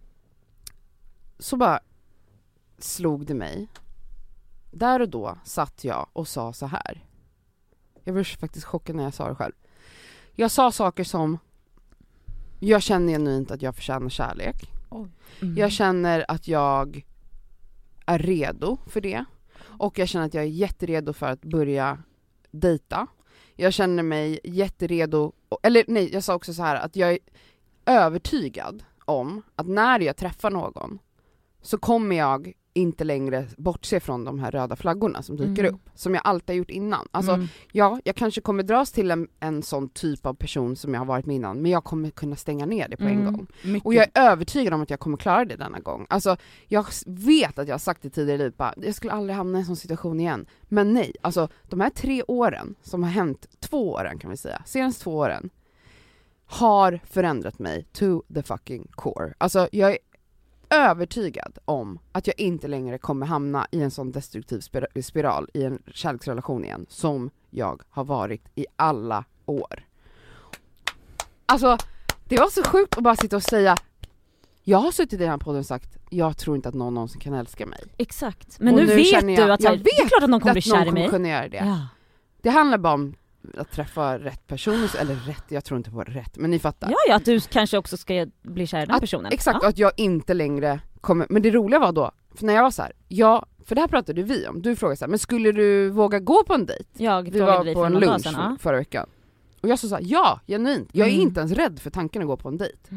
så bara slog det mig. Där och då satt jag och sa så här. Jag var faktiskt chockad när jag sa det själv. Jag sa saker som: jag känner genuint att jag förtjänar kärlek. Mm. Jag känner att jag är redo för det. Och jag känner att jag är jätteredo för att börja dejta. Jag känner mig jätteredo, eller nej, jag sa också så här att jag är övertygad om att när jag träffar någon så kommer jag inte längre bortse från de här röda flaggorna som dyker Mm. upp, som jag alltid har gjort innan. Alltså, Mm. ja, jag kanske kommer dras till en, en sån typ av person som jag har varit med innan, men jag kommer kunna stänga ner det på en Mm. gång. Mycket. Och jag är övertygad om att jag kommer klara det denna gång. Alltså, jag vet att jag har sagt det tidigare i livet, bara, jag skulle aldrig hamna i en sån situation igen. Men nej, alltså de här tre åren som har hänt, två åren kan vi säga, senaste två åren, har förändrat mig to the fucking core. Alltså jag är övertygad om att jag inte längre kommer hamna i en sån destruktiv spir- spiral i en kärleksrelation igen som jag har varit i alla år. Alltså det var så sjukt att bara sitta och säga, jag har suttit i den här podden och sagt, jag tror inte att någon någonsin kan älska mig. Exakt. Men Och nu, nu vet känner jag- du att jag här, det är vet klart att någon kommer bli Att någon kär i kommer mig. kunna göra det. Ja. Det handlar bara om att träffa rätt person, eller rätt, jag tror inte på rätt, men ni fattar. Ja, ja, att du kanske också ska bli kär i den Att- personen. Exakt, Ja. och att jag inte längre kommer, men det roliga var då, för när jag var så här, ja, för det här pratade vi om, du frågade så här, men skulle du våga gå på en dejt? Jag Vi frågade var dig på för en några dagar lunch sedan. för, Ja. förra veckan. Och jag sa så här, ja, genuint, jag är Mm. inte ens rädd för tanken att gå på en dejt. Mm.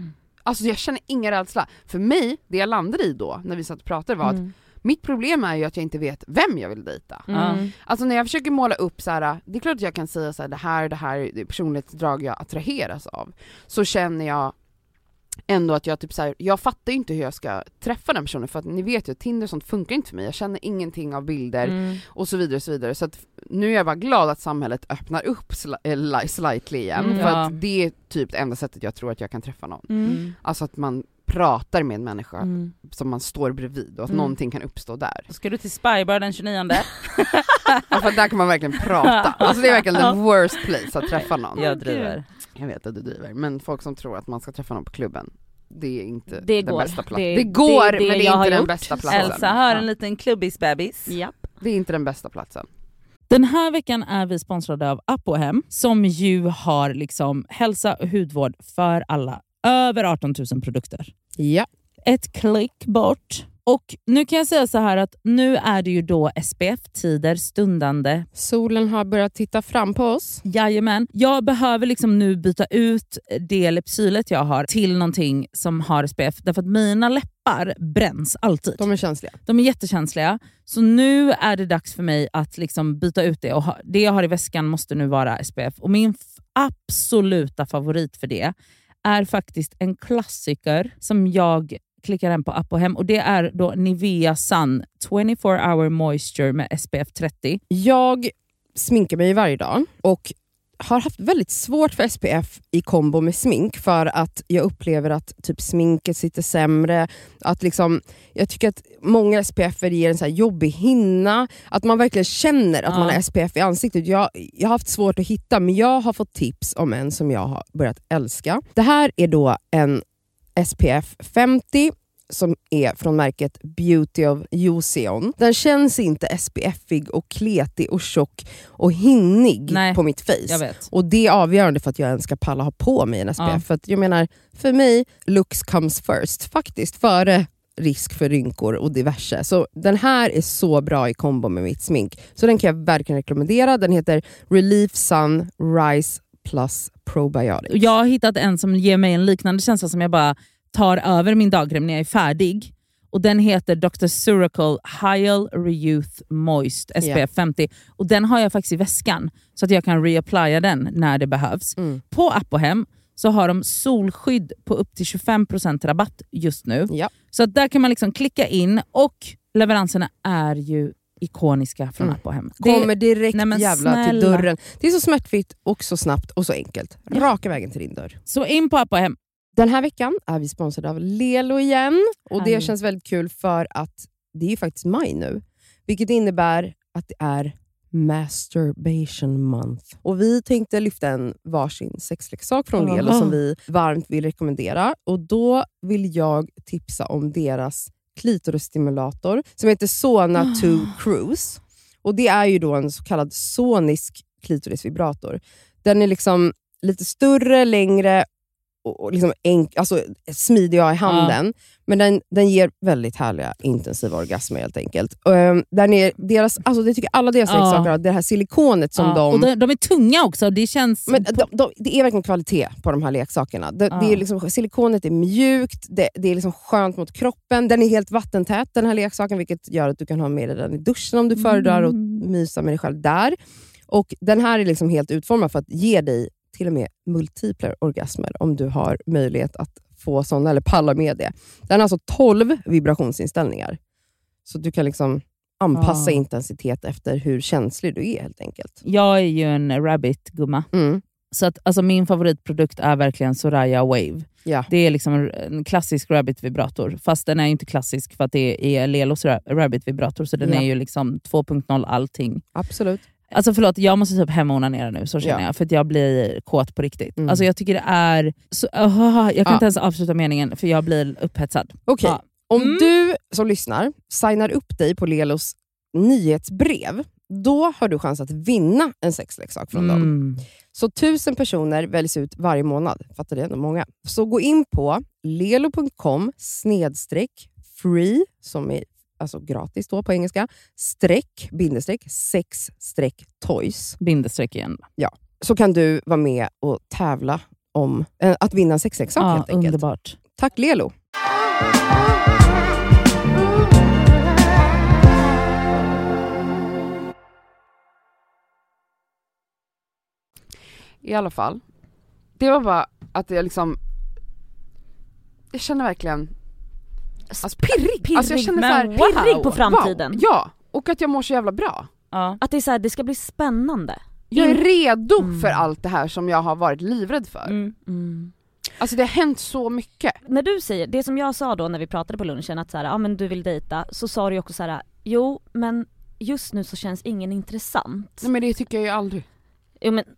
Alltså jag känner ingen rädsla. För mig, det jag landade i då när vi satt och pratade var Mm. att mitt problem är ju att jag inte vet vem jag vill dejta. Mm. Alltså när jag försöker måla upp så här, det är klart att jag kan säga så här, det här, det här det är personlighetsdrag jag attraheras av. Så känner jag ändå att jag typ så här, jag fattar ju inte hur jag ska träffa den personen, för att ni vet ju att Tinder och sånt funkar inte för mig. Jag känner ingenting av bilder Mm. och så vidare och så vidare. Så att nu är jag bara glad att samhället öppnar upp sli- slightly igen, Mm. för Ja. att det är typ det enda sättet jag tror att jag kan träffa någon. Mm. Alltså att man pratar med en människa Mm. som man står bredvid och att Mm. någonting kan uppstå där. Då ska du till Spybar den tjugonionde. Ja, för där kan man verkligen prata. Alltså det är verkligen the worst place att träffa någon. Jag driver. Jag vet att du driver, men folk som tror att man ska träffa någon på klubben, det är inte Det den går. bästa platsen. Det- Det, går, det- det men det jag är har inte den gjort. bästa platsen. Elsa har Ja. en liten klubbisbebis. Japp. Det är inte den bästa platsen. Den här veckan är vi sponsrade av Apohem som ju har liksom hälsa och hudvård för alla. Över arton tusen produkter. Ja. Ett klick bort. Och nu kan jag säga så här att nu är det ju då S P F-tider stundande. Solen har börjat titta fram på oss. Jajamän. Jag behöver liksom nu byta ut det läppsylet jag har till någonting som har S P F. Därför att mina läppar bränns alltid. De är känsliga. De är jättekänsliga. Så nu är det dags för mig att liksom byta ut det. Och ha, det jag har i väskan måste nu vara S P F. Och min f- absoluta favorit för det är faktiskt en klassiker som jag klickar hem på Apohem. Och det är då Nivea Sun twenty-four hour moisture med S P F trettio. Jag sminkar mig varje dag och har haft väldigt svårt för S P F i kombo med smink, för att jag upplever att typ sminket sitter sämre, att liksom, jag tycker att många S P F ger en så här jobbig hinna, att man verkligen känner att Ja. man har S P F i ansiktet. Jag, jag har haft svårt att hitta, men jag har fått tips om en som jag har börjat älska. Det här är då en S P F femtio som är från märket Beauty of Joseon. Den känns inte S P F-ig och kletig och tjock och hinnig Nej, på mitt face. Jag vet. Och det är avgörande för att jag ens ska palla ha på mig en S P F. Ja. För att jag menar, för mig, looks comes first. Faktiskt, före risk för rynkor och diverse. Så den här är så bra i kombo med mitt smink. Så den kan jag verkligen rekommendera. Den heter Relief Sun Rise Plus Probiotics. Jag har hittat en som ger mig en liknande känsla som jag bara tar över min dagkräm när jag är färdig. Och den heter doctor Suracle Hyal Reyouth Moist S P F femtio. Och den har jag faktiskt i väskan så att jag kan reapplya den när det behövs. Mm. På Apohem så har de solskydd på upp till tjugofem procent rabatt just nu. Ja. Så att där kan man liksom klicka in, och leveranserna är ju ikoniska från Mm. Apohem. Kommer direkt Nej, men jävla till snälla. dörren. Det är så smärtfritt och så snabbt och så enkelt. Raka vägen till din dörr. Så in på Apohem. Den här veckan är vi sponsrade av Lelo igen. Och det Härligt. känns väldigt kul för att det är ju faktiskt maj nu. Vilket innebär att det är Masturbation Month. Och vi tänkte lyfta en varsin sexleksak från Oh. Lelo som vi varmt vill rekommendera. Och då vill jag tipsa om deras klitorisstimulator som heter Sona två Cruise. Och det är ju då en så kallad sonisk klitorisvibrator. Den är liksom lite större, längre och liksom enk, alltså smidig i handen, men den, den ger väldigt härliga intensiva orgasmer helt enkelt. Um, den är deras, alltså det tycker alla deras Ja. leksaker har, det här silikonet som Ja, de... och de, de är tunga också. Det känns... Men de, de, det är verkligen kvalitet på de här leksakerna. Det, Ja. det är liksom, silikonet är mjukt, det, det är liksom skönt mot kroppen, den är helt vattentät den här leksaken, vilket gör att du kan ha med dig den i duschen om du föredrar och mysa med dig själv där. Och den här är liksom helt utformad för att ge dig till och med multipla orgasmer om du har möjlighet att få sådana eller palla med det. Den har alltså tolv vibrationsinställningar. Så du kan liksom anpassa Ah. intensitet efter hur känslig du är helt enkelt. Jag är ju en rabbit-gumma. Mm. Så att, alltså, min favoritprodukt är verkligen Soraya Wave. Ja. Det är liksom en, en klassisk rabbit-vibrator. Fast den är inte klassisk för att det är Lelos ra- rabbit-vibrator. Så den Ja. är ju liksom två punkt noll allting. Absolut. Alltså förlåt, jag måste typ hemonanera nu, så känner Ja. jag. För att jag blir kåt på riktigt. Mm. Alltså jag tycker det är... Så, oh, jag kan Ja. inte ens avsluta meningen för jag blir upphetsad. Okej, Ja. om Mm. du som lyssnar signar upp dig på Lelos nyhetsbrev, då har du chans att vinna en sexleksak från dem. Mm. Så tusen personer väljs ut varje månad. Fattar det? Ändå många. Så gå in på lelo punkt com snedstreck free, som är alltså gratis då på engelska, streck, bindestreck, sex streck toys. Bindestreck igen. Så kan du vara med och tävla om eh, att vinna en sexleksak Ja, helt enkelt. underbart. Tack Lelo. I alla fall. Det var bara att jag liksom... Jag känner verkligen... Alltså pirrig. pirrig Alltså jag känner så här, men pirrig på framtiden. Wow. Ja, och att jag mår så jävla bra. Ja. Att det är så här, det ska bli spännande. Jag är redo Mm. för allt det här som jag har varit livrädd för. Mm. Mm. Alltså det har hänt så mycket. När du säger, det som jag sa då när vi pratade på lunchen, att så här, ja men du vill dejta, så sa du ju också så här, jo men just nu så känns ingen intressant. Nej men det tycker jag ju aldrig. Jo, men,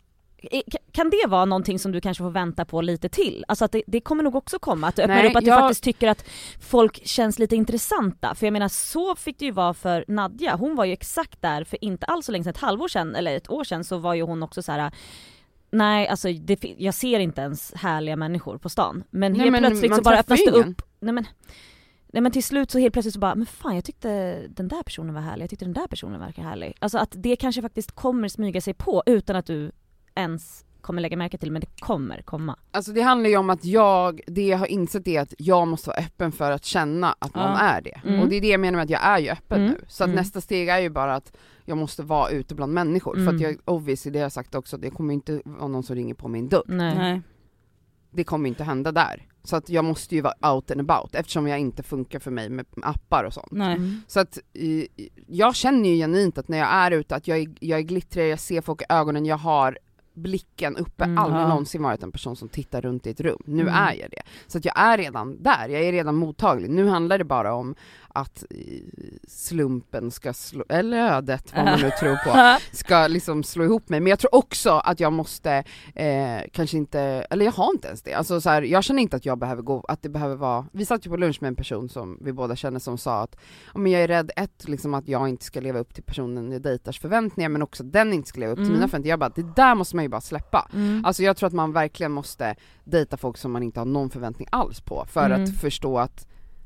kan det vara någonting som du kanske får vänta på lite till? Alltså att det, det kommer nog också komma, att du öppnar Nej, upp att jag... du faktiskt tycker att folk känns lite intressanta. För jag menar, så fick det ju vara för Nadja. Hon var ju exakt där för inte alls så länge sedan, ett halvår sedan eller ett år sedan, så var ju hon också så här. Nej, alltså det, jag ser inte ens härliga människor på stan. Men Nej, helt men plötsligt man så bara träffar öppnas det ingen. upp. Nej men, nej men till slut så helt plötsligt så bara, men fan jag tyckte den där personen var härlig, jag tyckte den där personen verkar härlig. Alltså att det kanske faktiskt kommer smyga sig på utan att du ens kommer lägga märke till, men det kommer komma. Alltså det handlar ju om att jag, det jag har insett är att jag måste vara öppen för att känna att någon Ja. är det. Mm. Och det är det jag menar med att jag är ju öppen Mm. nu. Så att Mm. nästa steg är ju bara att jag måste vara ute bland människor. Mm. För att jag, obviously det har jag sagt också, det kommer inte vara någon som ringer på min dörr. Nej. Nej. Det kommer inte hända där. Så att jag måste ju vara out and about, eftersom jag inte funkar för mig med appar och sånt. Nej. Mm. Så att i, jag känner ju genuint att när jag är ute, att jag är, jag är glittrig, jag ser folk i ögonen, jag har blicken uppe, Mm, aldrig ja. någonsin varit en person som tittar runt i ett rum. Nu Mm. är jag det. Så att jag är redan där, jag är redan mottaglig. Nu handlar det bara om att eh, slumpen ska slå, eller ödet, vad man nu tror på, ska liksom slå ihop mig. Men jag tror också att jag måste, eh, kanske inte, eller jag har inte ens det. Alltså så här, jag känner inte att jag behöver gå, att det behöver vara, vi satt ju på lunch med en person som vi båda känner som sa att om jag är rädd, ett, liksom att jag inte ska leva upp till personen jag dejtars förväntningar, men också att den inte ska leva upp till Mm. mina förväntningar. Jag bara, det där måste man ju bara släppa. Mm. Alltså jag tror att man verkligen måste dejta folk som man inte har någon förväntning alls på, för Mm. att förstå att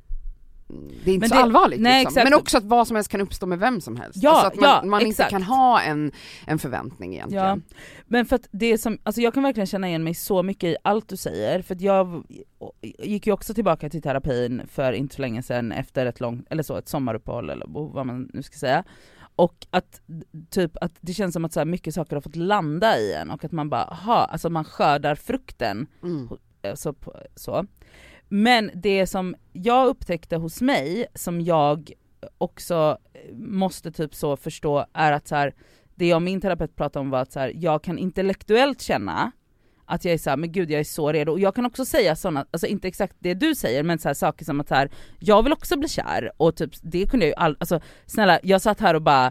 det är inte Men så det- allvarligt nej, liksom. exakt. Men också att vad som helst kan uppstå med vem som helst. Ja, alltså att man, ja, man inte exakt. kan ha en, en förväntning egentligen. Ja, men för att det är som, alltså jag kan verkligen känna igen mig så mycket i allt du säger, för att jag gick ju också tillbaka till terapin för inte så länge sedan efter ett långt, eller så, ett sommaruppehåll eller vad man nu ska säga. Och att typ att det känns som att så här mycket saker har fått landa i en och att man bara, aha, alltså man skördar frukten. Mm. Så, så. Men det som jag upptäckte hos mig, som jag också måste typ så förstå, är att så här, det jag och min terapeut pratade om var att så här, jag kan intellektuellt känna att jag är så här, men gud jag är så redo. Och jag kan också säga sådana, alltså inte exakt det du säger, men så här, saker som att så här, jag vill också bli kär. Och typ, det kunde jag ju all, alltså snälla, jag satt här och bara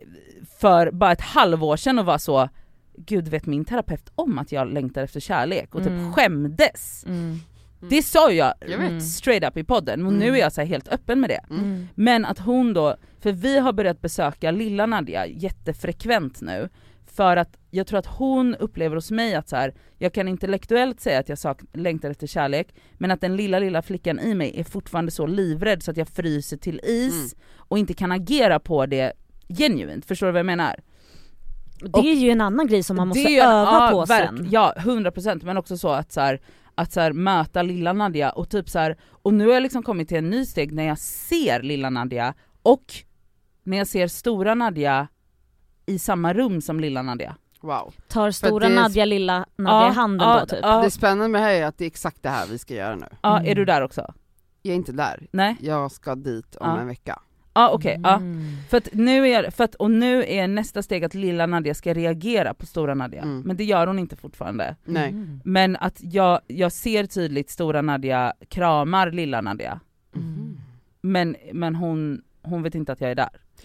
för bara ett halvår sedan och var så, gud vet min terapeut om att jag längtar efter kärlek och typ Mm. skämdes. Mm. Det sa jag, Jag vet. Mm. straight up i podden, och Mm. nu är jag så här helt öppen med det. Mm. Men att hon då, för vi har börjat besöka lilla Nadja jättefrekvent nu, för att jag tror att hon upplever hos mig att så här, jag kan intellektuellt säga att jag sak- längtar efter kärlek, men att den lilla lilla flickan i mig är fortfarande så livrädd så att jag fryser till is Mm. och inte kan agera på det genuint. Förstår du vad jag menar? Det är ju en annan grej som man måste Det är ju en- öva ja, på verk- sen. Ja, hundra procent, men också så att så här, att så här, möta lilla Nadja och typ så här, och nu har jag liksom kommit till en ny steg när jag ser lilla Nadja och när jag ser stora Nadja i samma rum som lilla Nadja. Wow. Tar stora det är- Nadja lilla Nadja Ja, i handen ja, då typ. ja. Det spännande med det här är att det är exakt det här vi ska göra nu. Ja, Mm. är du där också? Jag är inte där. Nej? Jag ska dit om Ja. en vecka. Ja okej, ja. Mm. För att nu är, för att, och nu är nästa steg att lilla Nadja ska reagera på stora Nadja. Mm. Men det gör hon inte fortfarande. Nej. Mm. Men att jag, jag ser tydligt stora Nadja kramar lilla Nadja. Mm. Men, men hon, hon vet inte att jag är där.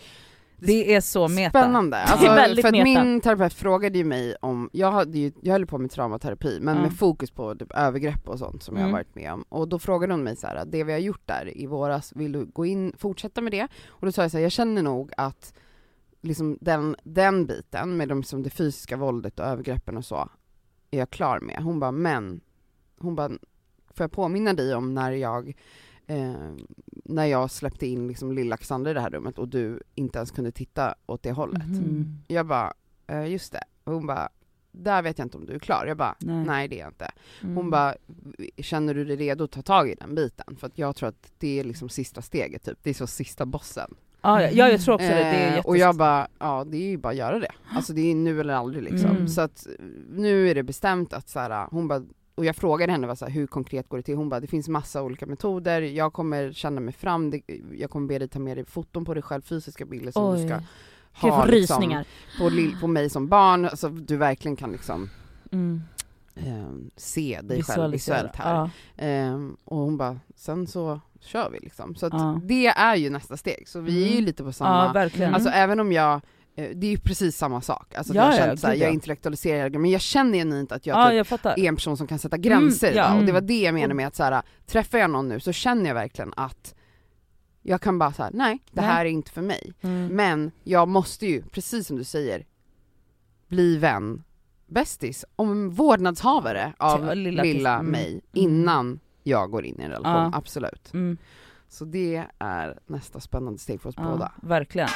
Det är så meta. Spännande. Alltså, Det är väldigt för att meta. min terapeut frågade ju mig om, jag, hade ju, jag höll på med traumaterapi, men Ja. med fokus på typ övergrepp och sånt som jag Mm. har varit med om. Och då frågade hon mig så här: det vi har gjort där i våras, vill du gå in, fortsätta med det? Och då sa jag så här, jag känner nog att liksom den, den biten med de, som det fysiska våldet och övergreppen och så, är jag klar med. Hon bara, men, hon bara, får jag påminna dig om när jag Eh, när jag släppte in liksom lilla Alexander i det här rummet och du inte ens kunde titta åt det hållet. Mm. Jag bara, eh, just det. Och hon bara, där vet jag inte om du är klar. Jag bara, Nej. nej det är jag inte. Mm. Hon bara, känner du dig redo att ta tag i den biten? För att jag tror att det är liksom sista steget typ. Det är så sista bossen. Ja, ja, jag tror också det. det är Eh, jättes- och jag bara, ja det är ju bara att göra det. Alltså det är nu eller aldrig liksom. Mm. Så att nu är det bestämt att så här, hon bara, och jag frågade henne vad, så här, hur konkret går det till? Hon bara, det finns massa olika metoder. Jag kommer känna mig fram. Det, jag kommer be dig ta med dig foton på dig själv, fysiska bilder som Oj. du ska Gud, jag ha får liksom, rysningar. på, li- på mig som barn. Alltså du verkligen kan liksom Mm. eh, se dig själv visuellt här. Ja. Eh, och hon bara, sen så kör vi liksom. Så att Ja. det är ju nästa steg. Så vi är ju Mm. lite på samma... Ja, verkligen. Alltså även om jag, eh, det är ju precis samma sak. Alltså Ja, jag ja, känner såhär, gud, jag ja. intellektualiserar, men jag känner genuint att jag ja, typ jag fattar. är en person som kan sätta gränser Mm, ja. idag. Och det var Mm. det jag menade med att såhär, träffar jag någon nu så känner jag verkligen att jag kan bara säga nej, det Nej. här är inte för mig. Mm. Men jag måste ju, precis som du säger, bli vän, bästis, om vårdnadshavare av Till- lilla, lilla till- mm. mig innan jag går in i en relation, Ja. absolut. Mm. Så det är nästa spännande steg för oss Ja, båda. verkligen.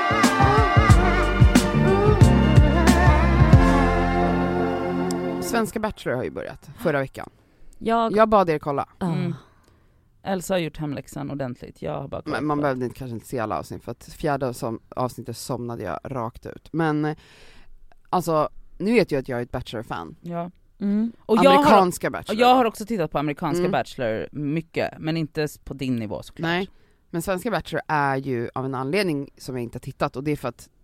Svenska Bachelor har ju börjat förra veckan. Jag... Jag bad er kolla. Ah. Mm. Elsa har gjort hemläxan ordentligt. Jag har bara kollat Men man på- behövde inte, kanske inte se alla avsnitt för att fjärde som, avsnittet somnade jag rakt ut. Men eh, alltså, nu vet jag att jag är ett Bachelor-fan. Ja. Mm. Och jag, har, Amerikanska och Bachelor. jag har också tittat på amerikanska Mm. Bachelor mycket, men inte på din nivå såklart. Nej, men svenska Bachelor är ju av en anledning som jag inte har tittat, och det är för att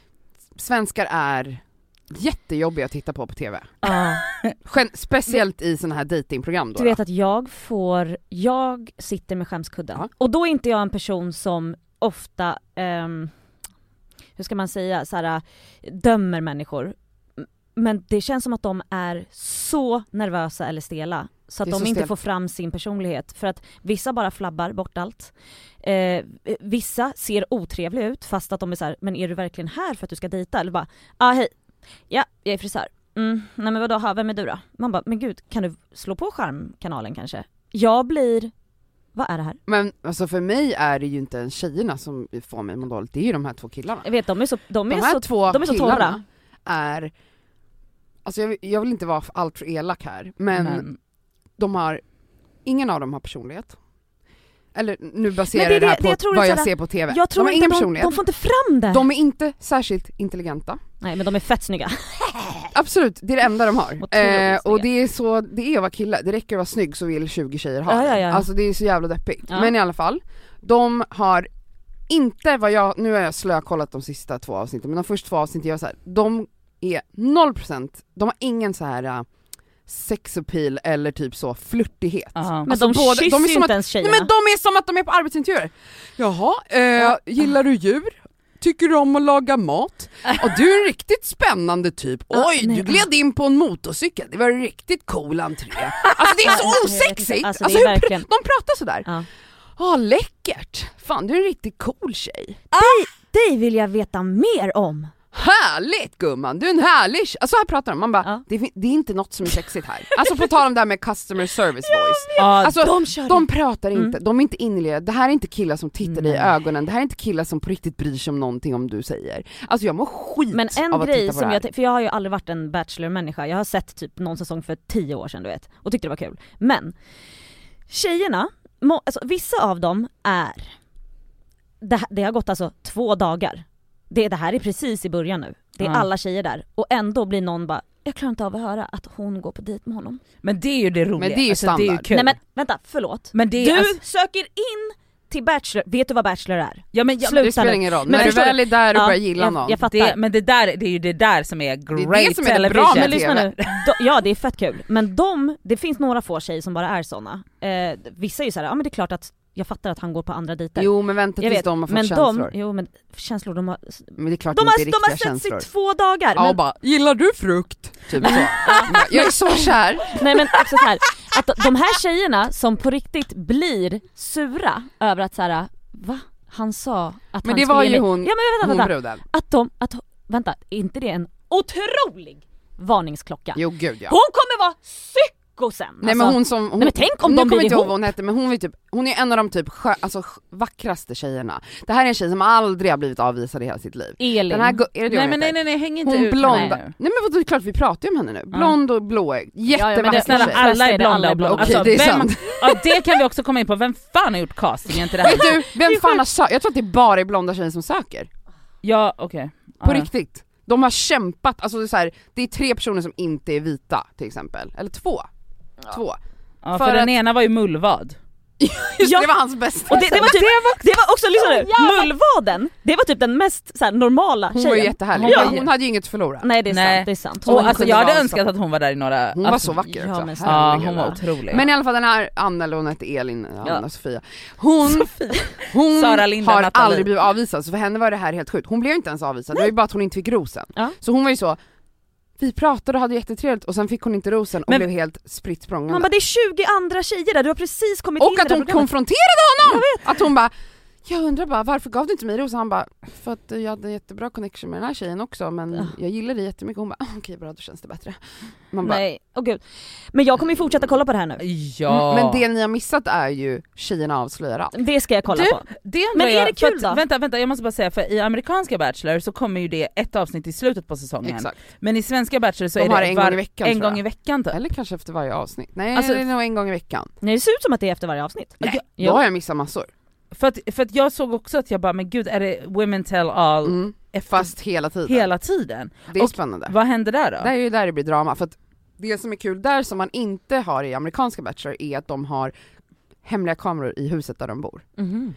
svenskar är jättejobbiga att titta på på tv. Ah. Gen- speciellt i såna här datingprogram då. Du vet att jag får, jag sitter med skämskudden. Ja. Och då är inte jag en person som ofta, ehm, hur ska man säga, såhär, dömer människor. Men det känns som att de är så nervösa eller stela. Så att Det är de så inte stelt. får fram sin personlighet. För att vissa bara flabbar bort allt. Eh, vissa ser otrevliga ut fast att de är så här: men är du verkligen här för att du ska dejta? Eller bara, ah hej, ja jag är frisör. Mm, nej men vadå, ha, vem är du då? Man bara, men gud, kan du slå på skärmkanalen kanske? Jag blir, vad är det här? Men alltså för mig är det ju inte en tjejerna som får mig må dåligt, det är ju de här två killarna. Jag vet, de är så, de De är här så, två de är så killarna torra. är, alltså jag, vill- jag vill inte vara allt för elak här, men, Men de har, ingen av dem har personlighet. Eller nu Men baserar det är det här det- på jag tror vad att jag sådär- ser på tv. Jag tror de har inte ingen de, personlighet. de får inte fram det. De är inte särskilt intelligenta. Nej men de är fett snygga. Absolut, det är det enda de har. Otroligt Eh, och snygga. det är så, det är att vara kille. Det räcker att vara snygg så vill tjugo tjejer ha Ja, det. ja, ja. Alltså det är så jävla deppigt. Ja. Men i alla fall, de har inte vad jag, nu har jag slökollat de sista två avsnitten, men de första två avsnitten jag så här, de är noll procent, de har ingen så här uh, sexappeal eller typ så flörtighet. aha. Men Alltså de båda- kysser de är ju som inte att- ens tjejerna. Nej men de är som att de är på arbetsintervjuer. Jaha, eh, gillar du djur? Tycker du om att laga mat? Och du är en riktigt spännande typ. Ja, Oj, nej, du gled in på en motorcykel. Det var en riktigt cool entré. Alltså det är så Jag vet inte. osexigt. Alltså, Alltså, det är hur pr- verkligen- de pratar sådär. Ja. Ah, läckert. Fan, du är en riktigt cool tjej. Dig vill jag veta mer om. Härligt gumman, du är en härlig tjej. Alltså här pratar de, man bara, Ja. det, fin- det är inte något som är sexigt här. Alltså på tal om det här med customer service voice. Ja, Alltså De kör de det. pratar inte, Mm. de är inte innerliga. Det här är inte killar som tittar dig i Nej. ögonen. Det här är inte killar som på riktigt bryr sig om någonting om du säger. Alltså jag mår skit Men en av att grej titta på som det här. jag, för jag har ju aldrig varit en Bachelor-människa. Jag har sett typ någon säsong för tio år sedan du vet. Och tyckte det var kul. Men tjejerna, må, alltså, vissa av dem är, det, det har gått alltså två dagar. Det, det här är precis i början nu. Det är Ja. alla tjejer där. Och ändå blir någon bara, jag klarar inte av att höra att hon går på dejt med honom. men det är ju det roliga. Men det är ju alltså, det är ju standard. kul. Nej men vänta, förlåt. Men det är Du alltså- söker in till Bachelor, vet du vad Bachelor är? ja, men, ja, Sluta Det spelar nu. ingen roll, Men när du förstår väl är där och Ja, börjar gilla jag, någon. jag fattar. det, men det, där, det är ju det där som är great det som är det television. bra med Men lyssna T V. nu, de, ja det är fett kul. Men de, det finns några få tjejer som bara är såna. Eh, vissa är ju såhär, ja men det är klart att jag fattar att han går på andra dejter. Jo men vänta jag tills vet, de har fått men känslor. de, jo men känslor, de har, Men det är klart de de har, inte är de har riktiga sett sig känslor. i två dagar. Ja men, och bara, gillar du frukt? Typ så. Jag är så kär. nej men också så här, att de här tjejerna som på riktigt blir sura över att så här, va? Han sa att Men han det skulle var ge ju mig- hon, Ja men hon vänta, vänta. bruden. Att de, att, vänta, är inte det en otrolig varningsklocka? Jo gud ja. Hon kommer vara sen. Nej alltså, men hon som, hon, nej, men tänk om nu de kommer blir inte ihåg ihop. vad hon hette, men hon är typ, hon är en av de typ skö, alltså, vackraste tjejerna. Det här är en tjej som aldrig har blivit avvisad i hela sitt liv. Elin. Den här, är det det Nej hon men heter? nej nej nej, häng inte Hon ut blonda. henne Nej nu. men vadå, det är klart vi pratar ju om henne nu. Blond och blåögd. Jättevacker Ja, ja, men det- Snälla, tjej. alla är blonda Alla är och blå. blonda. Alltså, Okej, det är vem, sant. ja, det kan vi också komma in på. Vem fan har gjort castingen till det här? Vet du, vem fan har sökt? Jag tror att det bara är blonda tjejer som söker. Ja okej. På Ja. riktigt. De har kämpat, alltså det är, så här, det är tre personer som inte är vita till exempel. Eller två. Två. Ja, För för den att- ena var ju mullvad. Just Ja. det var hans bästa. Och det, det var typ, det var också, lyssna nu, mullvaden, det var typ den mest så här, normala Hon tjejen. var ju jättehärlig. Ja. Hon, hon hade ju inget att förlora. Nej det är Nej. sant, det är sant. Och, Hon alltså, kunde jag hade vara önskat att hon var där i några... Hon var alltså, så vacker ja, också. men Ja Herregud. hon var otrolig. Men i alla fall den här Anna, eller hon hette Elin, Anna Ja. Sofia. Hon, hon Sara Linda, har Nathalie. aldrig blivit avvisad, så för henne var det här helt sjukt. Hon blev inte ens avvisad, det var ju bara att hon inte fick rosen. Ja. Så hon var ju så, vi pratade och hade jättetrevligt och sen fick hon inte rosen och Men- blev helt spritt språngande. Man bara, det är tjugo andra tjejer där, du har precis kommit in Och i att det hon här programmet. konfronterade honom! Att hon bara, jag undrar bara varför gav du inte mig rosen? Han bara, för att jag hade jättebra connection med den här tjejen också, men Ja. jag gillar det jättemycket. Hon bara, ah, okej bra, då känns det bättre. Man bara, Nej, åh gud. Men jag kommer ju fortsätta kolla på det här nu. Ja. men det ni har missat är ju tjejerna avslöjar allt. Det ska jag kolla Du, på. det undrar Men är jag, det kul för att, då? Vänta, vänta, jag måste bara säga, för i amerikanska Bachelor så kommer ju det ett avsnitt i slutet på säsongen. Exakt. Men i svenska Bachelor så De är har det en var, gång i veckan, en tror jag. gång i veckan typ. Eller kanske efter varje avsnitt. Nej, Alltså- det är nog en gång i veckan. Nej, det ser ut som att det är efter varje avsnitt. Nej, Jo. då har jag missat massor. För att, för att jag såg också att jag bara, men gud är det women tell all Mm. efter Fast hela tiden. hela tiden? Det är Och spännande. Vad händer där då? Det är ju där det blir drama. För att det som är kul där som man inte har i amerikanska Bachelor är att de har hemliga kameror i huset där de bor. Mhm.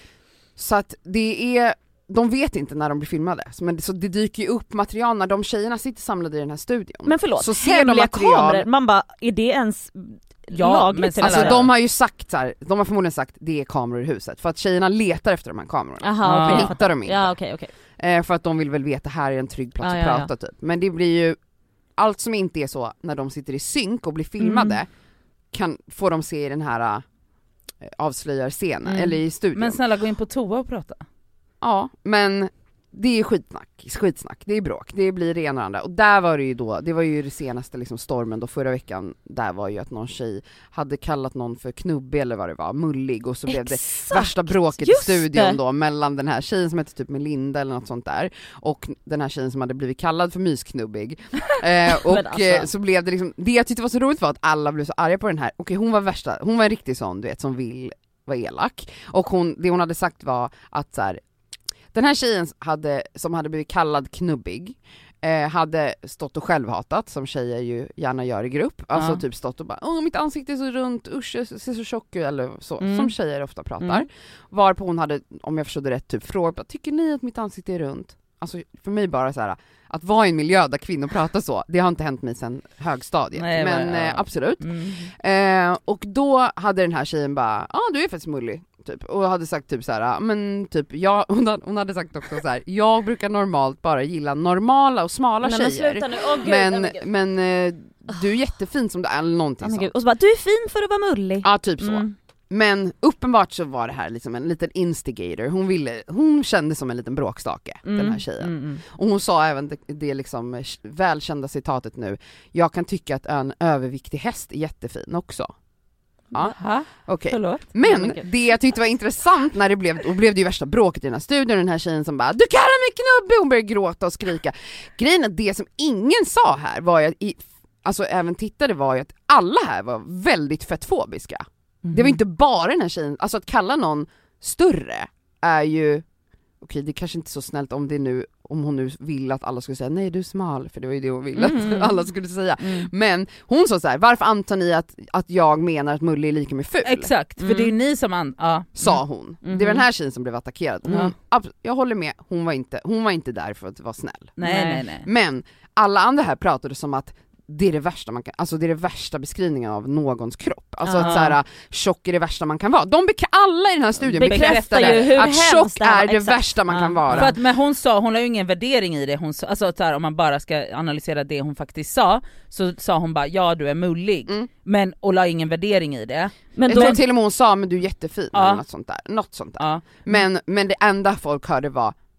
Så att det är, de vet inte när de blir filmade. Så, men, så det dyker ju upp material när de tjejerna sitter samlade i den här studion. Men förlåt, så ser de hemliga material. kameror, man bara, är det ens Ja, lagligt? men snälla- Alltså de har ju sagt så här, de har förmodligen sagt det är kameror i huset. För att tjejerna letar efter de här kamerorna. Aha, Ja. okej, Men jag hittar de inte. Ja okej okej. Eh, för att de vill väl veta här är en trygg plats Ja, att ja, prata typ. Men det blir ju, allt som inte är så när de sitter i synk och blir filmade Mm. kan få de se i den här äh, avslöjarscenen, Mm. eller i studion. Men snälla gå in på toa och prata. Ja, men det är skitsnack, skitsnack, det är bråk, det blir det ena och andra. Och där var det ju då, det var ju det senaste liksom stormen då förra veckan, där var ju att någon tjej hade kallat någon för knubbig eller vad det var, mullig, och så blev det Exakt. värsta bråket Just i studion det. då mellan den här tjejen som heter typ Melinda eller något sånt där och den här tjejen som hade blivit kallad för mysknubbig. eh, och Men alltså. eh, så blev det liksom, det jag tyckte var så roligt var att alla blev så arga på den här. Okej, hon var värsta, hon var en riktig sån du vet som vill vara elak, och hon, det hon hade sagt var att så här, den här tjejen hade, som hade blivit kallad knubbig eh, hade stått och självhatat, som tjejer ju gärna gör i grupp. Alltså Ja. typ stått och bara, åh mitt ansikte är så runt, usch jag ser så tjock ut, eller så, Mm. som tjejer ofta pratar. Mm. Varpå hon hade, om jag förstod det rätt, typ frågat, tycker ni att mitt ansikte är runt? Alltså för mig bara så här, att vara i en miljö där kvinnor pratar så, det har inte hänt mig sedan högstadiet. Nej, men men, ja. eh, absolut. Mm. Eh, och då hade den här tjejen bara, ja ah, du är faktiskt mullig typ, och hade sagt typ så här, men typ jag, hon hade, hon hade sagt också så här, jag brukar normalt bara gilla normala och smala Nej, men tjejer. sluta nu, åh gud, nej, men men gud. men eh, du är jättefin som du är, eller någonting Ja, men sånt. gud. Och så bara, du är fin för att vara mullig. Ja typ så. Mm. Men uppenbart så var det här liksom en liten instigator, hon ville, hon kände som en liten bråkstake, Mm. den här tjejen. Mm, mm. Och hon sa även det, det liksom välkända citatet nu, jag kan tycka att en överviktig häst är jättefin också. Ja, Ha? okej. Förlåt? Men mycket. det jag tyckte var intressant när det blev, och blev det ju värsta bråket i den här studion, den här tjejen som bara, du kallar mig knubbig, hon började gråta och skrika. Grejen är, det som ingen sa här var ju att, i, alltså även tittare var ju att alla här var väldigt fettfobiska. Mm. Det var inte bara den här tjejen, alltså att kalla någon större är ju, okej det är kanske inte så snällt om det nu, om hon nu vill att alla skulle säga nej du är smal, för det var ju det hon ville Mm. att alla skulle säga. Mm. Men hon sa så här, varför antar ni att, att jag menar att mullig är lika med ful? Exakt, för Mm. det är ni som an- ja. Sa hon. Mhm. Det var den här tjejen som blev attackerad. Hon, Ja. ab- jag håller med, hon var, inte, hon var inte där för att vara snäll. Nej Nej. nej nej. Men alla andra här pratade som att det är det värsta man kan, alltså det är det värsta beskrivningen av någons kropp. Alltså Ja. att såhär, tjock är det värsta man kan vara. De bek- alla i den här studien Bekräftar bekräftade ju hur att hemskt tjock det här är var. det Exakt. värsta man Ja. kan vara. För att, men hon sa, hon la ju ingen värdering i det, hon sa, alltså så här, om man bara ska analysera det hon faktiskt sa, så sa hon bara ja du är mullig, Mm. men och la ingen värdering i det. Men Jag då, tror till och med hon sa men du är jättefin Ja. eller något sånt där. Något sånt där. Ja. Men, men det enda folk hörde var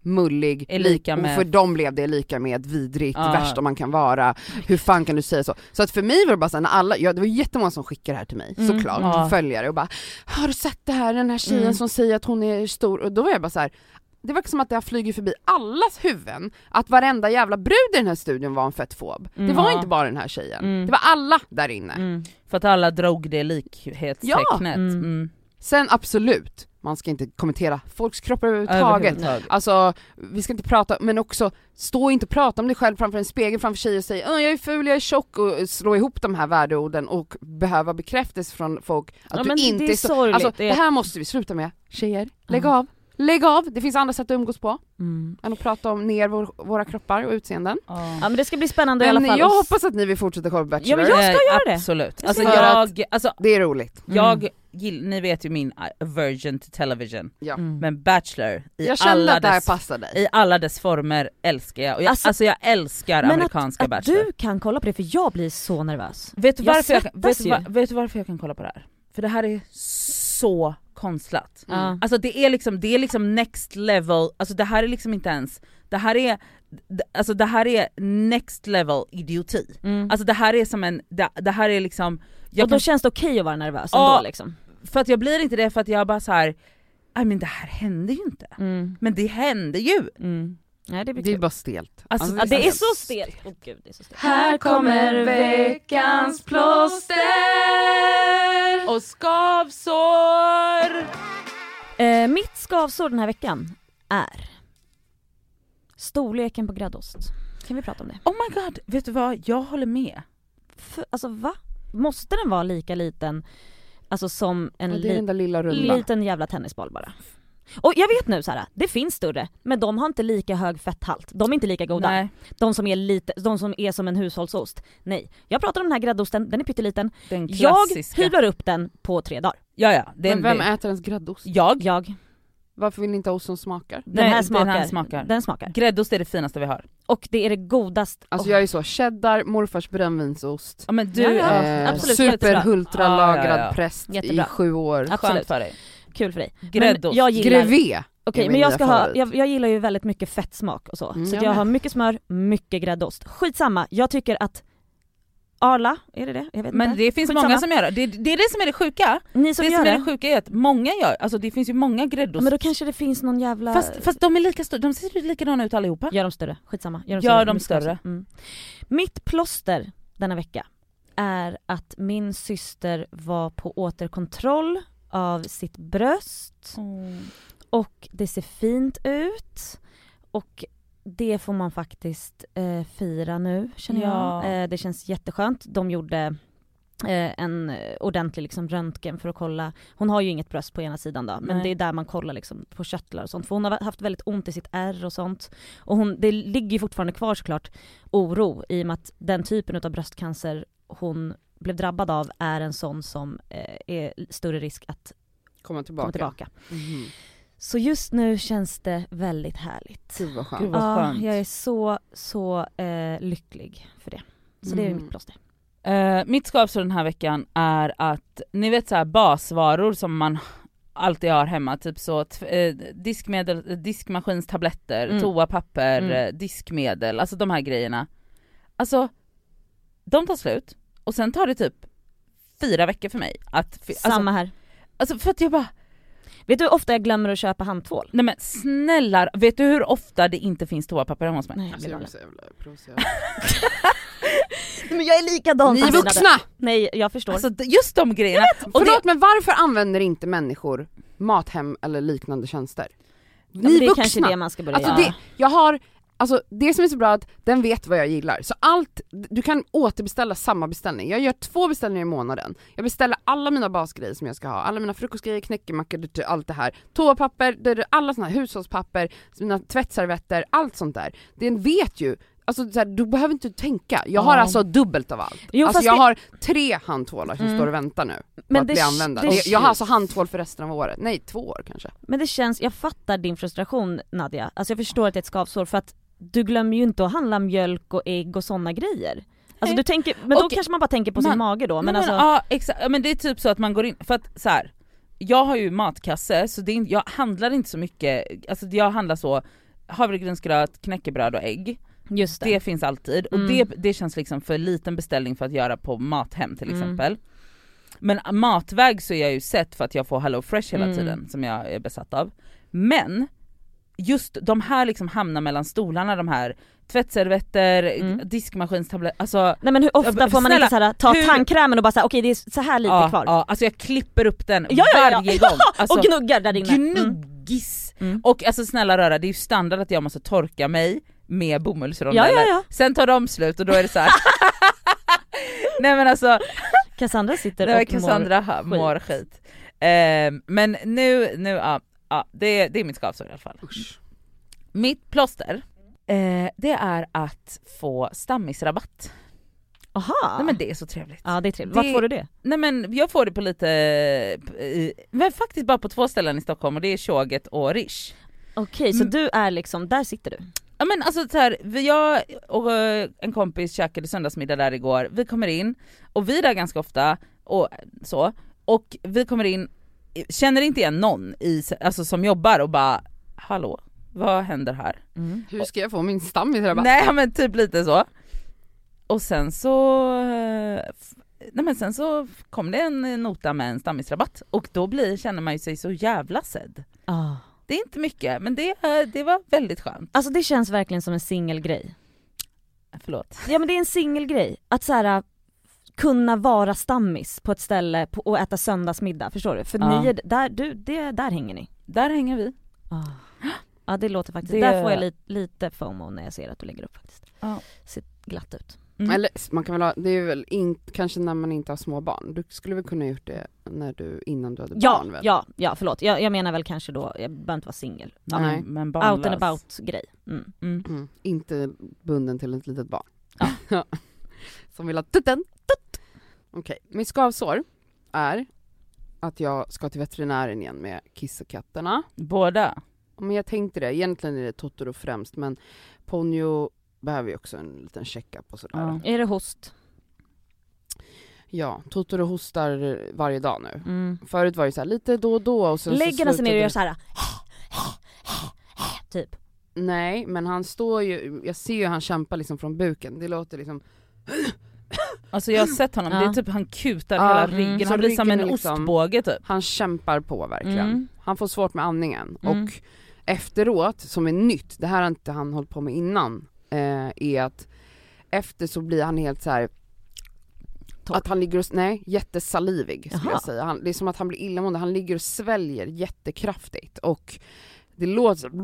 mullig, är lika med... och för dem blev det lika med vidrigt, Ja. värsta man kan vara, hur fan kan du säga så? Så att för mig var det bara så här, när alla, ja, det var jättemånga som skickade det här till mig, Mm. såklart, Ja. följare och bara, har du sett det här, den här tjejen Mm. som säger att hon är stor? Och då var jag bara så här. Det var som att det har flugit förbi allas huvuden att varenda jävla brud i den här studion var en fettfob. Mm. Det var Ja. inte bara den här tjejen. Mm. Det var alla där inne. Mm. För att alla drog det likhetstecknet. Ja. Mm. Mm. Sen absolut, man ska inte kommentera folks kroppar överhuvudtaget. Överhuvudtaget. Alltså, vi ska inte prata, men också stå inte och prata om dig själv framför en spegel framför tjejer och säga jag är ful, jag är tjock och slå ihop de här värdeorden och behöva bekräftelse från folk att Ja, du men det- inte det är så... sorgligt. Alltså, Det det är- här måste vi sluta med. Tjejer, lägg Ja. av. Lägg av, det finns andra sätt att umgås på Mm. än att prata om ner vår, våra kroppar och utseenden. Ja. Ja men det ska bli spännande i alla Men fall. jag Och- hoppas att ni vill fortsätta kolla på Bachelor. Ja, men jag ska Eh, göra det. Absolut. Jag Alltså ska göra jag, alltså Det är roligt. Mm. jag gill, ni vet ju min aversion till television. Ja. Mm. Men Bachelor i Jag kände alla att det här dess passar dig. i alla dess former älskar jag. Och jag Alltså- alltså, jag älskar Men amerikanska att, att Bachelor. du kan kolla på det, för jag blir så nervös. Vet du, jag varför jag, vet, svettas du, ju. var, vet du varför jag kan kolla på det här? För det här är så konstlat. Mm. Ja. Alltså det är liksom, det är liksom next level, alltså det här är liksom inte ens, det här är, alltså det här är next level idioti. Mm. Alltså det här är som en, det, det här är liksom, jag och då kan, känns det okej att vara nervös Ja. ändå liksom. för att jag blir inte det för att jag bara så här, nej men det här händer ju inte. Mm. Men det händer ju. Mm. Nej, det blir Det är kul. bara stelt. Alltså, Ja, det är helt- så stelt. Åh gud, det är så stelt. Här kommer veckans plåster och skavsår. Eh, mitt skavsår den här veckan är storleken på gräddost. Kan vi prata om det? Oh my god, vet du vad? Jag håller med. För, alltså va? Måste den vara lika liten, alltså som en Och det är li- den där lilla runda. liten jävla tennisboll bara? Och jag vet nu så här, det finns större, men de har inte lika hög fetthalt. De är inte lika goda. Nej, De som är lite, de som är som en hushållsost. Nej, jag pratar om den här gräddosten, den är pytteliten. den Jag klassiska. hyvlar upp den på tre dagar. Ja ja, det är Men vem det. äter ens gräddost? Jag. Jag. Varför vill ni inte ha ost som smakar? Den Nej, här den smakar. här smakar. Den smakar. Gräddost är det finaste vi har. Och det är det godaste. Alltså Åh. jag är så, cheddar, morfars brännvinsost. Ja men du, Ja, ja. eh, absolut. Superhultra Ja, ja, lagrad ja. präst Jättebra. i sju år. Absolut. skönt för dig. Kul för dig. Gräddost. Men jag gillar, Grevé. okej, är men min jag nya ska ha, favorit. jag, jag gillar ju väldigt mycket fettsmak och så. Mm, så jag jag med. har mycket smör, mycket gräddost. Skitsamma, jag tycker att Arla, är det det? Jag vet Men inte. det finns Skitsamma. många som gör det. det. Det är det som är det sjuka. Ni som det gör som det, är det sjuka är att många gör, alltså det finns ju många ja, gräddost. men då kanske det finns någon jävla... fast, fast de är lika stora, de ser likadana ut allihopa. Gör dem större, skitsamma. Gör dem Gör större. dem Mitt plåster. större. Mm. Mitt plåster denna vecka är att min syster var på återkontroll av sitt bröst. Och det ser fint ut. Och det får man faktiskt eh, fira nu, känner Ja. jag. Eh, det känns jätteskönt. De gjorde eh, en eh, ordentlig liksom, röntgen för att kolla. Hon har ju inget bröst på ena sidan då, men Nej. det är där man kollar liksom, på körtlar och sånt. För hon har haft väldigt ont i sitt ärr och sånt. Och hon, det ligger ju fortfarande kvar såklart oro i och med att den typen av bröstcancer hon blev drabbad av är en sån som eh, är större risk att Komma tillbaka. komma tillbaka. Mhm. Så just nu känns det väldigt härligt. Gud vad skönt. Gud, vad Ja, skönt. jag är så, så eh, lycklig för det. Så det är Mm. mitt plåster. Uh, mitt skavsår den här veckan är att, ni vet så här basvaror som man alltid har hemma, typ så t- eh, diskmedel, eh, diskmaskinstabletter, Mm. toapapper, Mm. eh, diskmedel, alltså de här grejerna. Alltså, de tar slut och sen tar det typ fyra veckor för mig att, fi- alltså, Samma här. alltså för att jag bara, Vet du hur ofta jag glömmer att köpa handtvål? nej men snälla, vet du hur ofta det inte finns toapapper hemma hos mig? Nej, jag Alltså, blir jag blir galen. så jävla provocerad. Men jag är likadan. Ni är Amina. vuxna! Nej, jag förstår. Alltså d- just de grejerna. Och det, Förlåt, men varför använder inte människor mathem eller liknande tjänster? Ja, Ni men det är vuxna! kanske det man ska börja Alltså göra. det, jag har, alltså det som är så bra är att den vet vad jag gillar. Så allt, du kan återbeställa samma beställning. Jag gör två beställningar i månaden. Jag beställer alla mina basgrejer som jag ska ha. Alla mina frukostgrejer, knäckemackor, allt det här. Toapapper, det är alla såna här hushållspapper, mina tvättservetter, allt sånt där. Den vet ju. Alltså så här, du behöver inte tänka. Jag har Ja. alltså dubbelt av allt. Jo, alltså fast jag det- har tre handtvålar som Mm. står och väntar nu på Men att det- bli använda. det- Det, jag har alltså handtvål för resten av året. Nej, två år kanske. Men det känns, jag fattar din frustration Nadia. Alltså jag förstår att det är ett skavsår för att du glömmer ju inte att handla mjölk och ägg och såna grejer. Alltså Nej. du tänker, men då Och- kanske man bara tänker på man- sin mage då. Men men, alltså, ja, exakt. Ja, men det är typ så att man går in, för att så här, jag har ju matkasse så det är, inte- jag handlar inte så mycket, alltså jag handlar så havregrynsgröt, knäckebröd och ägg. Just det. Det finns alltid. Och Mm. det, det känns liksom för liten beställning för att göra på Mathem till Mm. exempel. Men matväg så är jag ju sett för att jag får Hello Fresh hela Mm. tiden som jag är besatt av. Men just de här liksom hamnar mellan stolarna, de här tvättservetter, Mm. diskmaskinstabletter, alltså Nej men hur ofta får man snälla, inte såhär, ta hur- tandkrämen och bara säga okej det är så här lite ja, kvar. ja, alltså jag klipper upp den Ja, ja, ja. varje gång. Alltså, och gnuggar där inne. Mm. gnuggis. Mm. Och alltså snälla röra, det är ju standard att jag måste torka mig med bomullsrondeller. Ja, ja, ja. Sen tar de slut och då är det så här. Nej men alltså, Cassandra sitter det var och Cassandra mår mår, mår skit. Eh, men nu, nu ja, ja det, det är mitt skavsår i alla fall. Usch. Mitt plåster, eh, det är att få stammisrabatt. Aha. Nej men det är så trevligt. Ja det är trevligt. Det- Vart får du det? Nej men jag får det på lite, i, men faktiskt bara på två ställen i Stockholm och det är Tjoget och Rish. Okej så Mm. du är liksom, där sitter du? Ja men alltså så här, vi- jag och eh, en kompis käkade söndagsmiddag där igår, vi kommer in och vi är där ganska ofta och så, och vi kommer in, känner inte igen någon i, alltså som jobbar och bara hallå, vad händer här? Mm. Hur ska jag få min stammisrabatt? Nej men typ lite så. Och sen så eh, f- nej men sen så kom det en nota med en stammisrabatt och då blir, känner man ju sig så jävla sedd. Ah. Det är inte mycket men det, eh, det var väldigt skönt. Alltså det känns verkligen som en singelgrej. Förlåt. Ja men det är en singelgrej, att så här, kunna vara stammis på ett ställe på, och äta söndagsmiddag, förstår du? För Ja. ni är, där, du, det, där hänger ni. Där hänger vi. Ah. Ja det låter faktiskt, Det- där får jag li, lite FOMO när jag ser att du lägger upp faktiskt. Ja. Ser glatt ut. Mm. Eller man kan väl ha, det är väl in, kanske när man inte har små barn. Du skulle väl kunna gjort det när du, innan du hade Ja, barn väl? ja, ja förlåt. Jag, jag menar väl kanske då, jag behöver inte vara singel. Ja, Nej. Men, men out barnlös. and about grej. Mm. Mm. Mm. Inte bunden till ett litet barn. Ja. Som vill ha tutten. Tut. Okej, mitt skavsår är att jag ska till veterinären igen med kissekatterna. Båda. Men jag tänkte det, egentligen är det Totoro främst, men Ponyo behöver ju också en liten checkup och sådär. Ja. Ja, Är det host? Totoro hostar varje dag nu. Mm. Förut var det så här lite då och då och sen Lägger så han sig ner och slutade gör det- så här. Typ. Nej, men han står ju, jag ser ju han kämpar liksom från buken. Det låter liksom, Alltså jag har sett honom, Ja. det är typ han kutar Ja, hela mm. ryggen, Så han blir som en ryggen är liksom- ostbåge typ. han kämpar på verkligen. Mm. Han får svårt med andningen. Mm. Och efteråt, som är nytt, det här har inte han hållit på med innan, eh, är att efter så blir han helt så här. Torr. Att han ligger och, nej, jättesalivig skulle Jaha. jag säga. Han, det är som att han blir illamående, han ligger och sväljer jättekraftigt och det låter så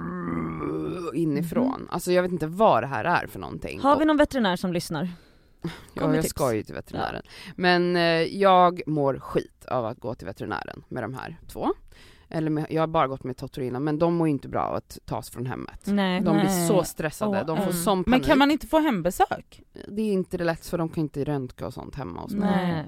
inifrån. Mhm. Alltså jag vet inte vad det här är för någonting. Har vi någon veterinär som lyssnar? Ja, Kom med jag tips. ska ju till veterinären. Men eh, jag mår skit av att gå till veterinären med de här två. Eller med, jag har bara gått med Totoro innan, men de mår ju inte bra av att tas från hemmet. Nej. De blir Nej. så stressade, Åh, de får mm. sån panik. Men kan man inte få hembesök? Det är inte det lätt för de kan inte röntga och sånt hemma hos mig. Nej.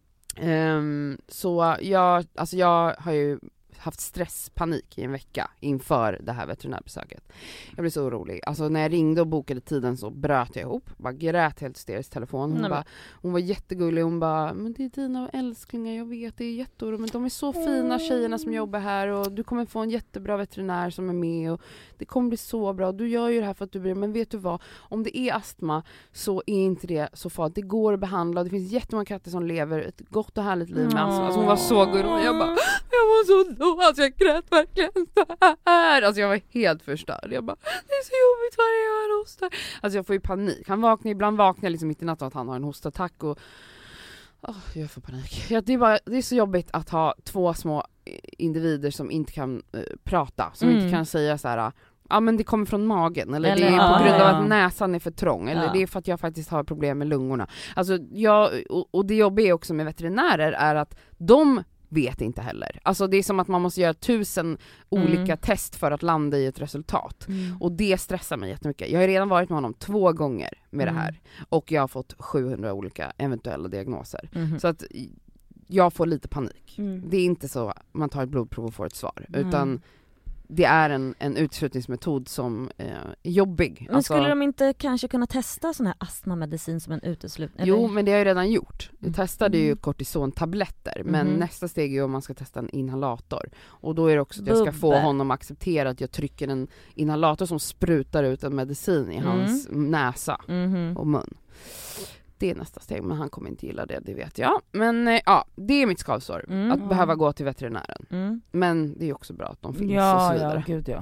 Ehm, så jag, alltså jag har ju haft stresspanik i en vecka inför det här veterinärbesöket. Jag blev så orolig. Alltså när jag ringde och bokade tiden så bröt jag ihop. Bara grät helt hysteriskt i telefon. Hon, Nej, bara, hon var jättegullig. Hon bara, men det är dina älsklingar, jag vet, det är jätteoroligt. Men de är så fina tjejerna som jobbar här och du kommer få en jättebra veterinär som är med och det kommer bli så bra. Du gör ju det här för att du bryr dig. Men vet du vad? Om det är astma så är inte det så farligt. Det går att behandla och det finns jättemånga katter som lever ett gott och härligt liv med astma. Alltså hon var så gullig och jag bara, jag var så då, alltså jag grät verkligen så här. Alltså jag var helt förstörd. Jag bara, det är så jobbigt varje gång han hostar. Alltså jag får ju panik. Han vaknar, ibland vaknar jag liksom mitt i natten att han har en hostattack och oh, jag får panik. Ja, det, är bara, det är så jobbigt att ha två små individer som inte kan uh, prata, som Mm. inte kan säga så här. Ja men det kommer från magen eller, Eller- det är ja, på grund av ja. att näsan är för trång eller Ja. det är för att jag faktiskt har problem med lungorna. Alltså jag, och, och det jobbiga också med veterinärer är att de vet inte heller. Alltså det är som att man måste göra tusen olika Mm. test för att landa i ett resultat. Mm. Och det stressar mig jättemycket. Jag har redan varit med honom två gånger med Mm. det här. Och jag har fått sjuhundra olika eventuella diagnoser. Mhm. Så att jag får lite panik. Mm. Det är inte så man tar ett blodprov och får ett svar. Mm. Utan det är en, en utslutningsmetod som eh, är jobbig. Men alltså, skulle de inte kanske kunna testa sån här astmamedicin som en uteslutning? Jo, men det har jag redan gjort. Jag Mm. testade ju Mm. kortisontabletter, men Mhm. nästa steg är ju om man ska testa en inhalator. Och då är det också att jag ska få Bubbe. honom att acceptera att jag trycker en inhalator som sprutar ut en medicin i Mm. hans näsa Mhm. och mun. Det är nästa steg, men han kommer inte gilla det, det vet jag. Men eh, ja, det är mitt skavsår. Mm. Att behöva gå till veterinären. Mm. Men det är också bra att de finns och så Ja, vidare. ja, gud ja.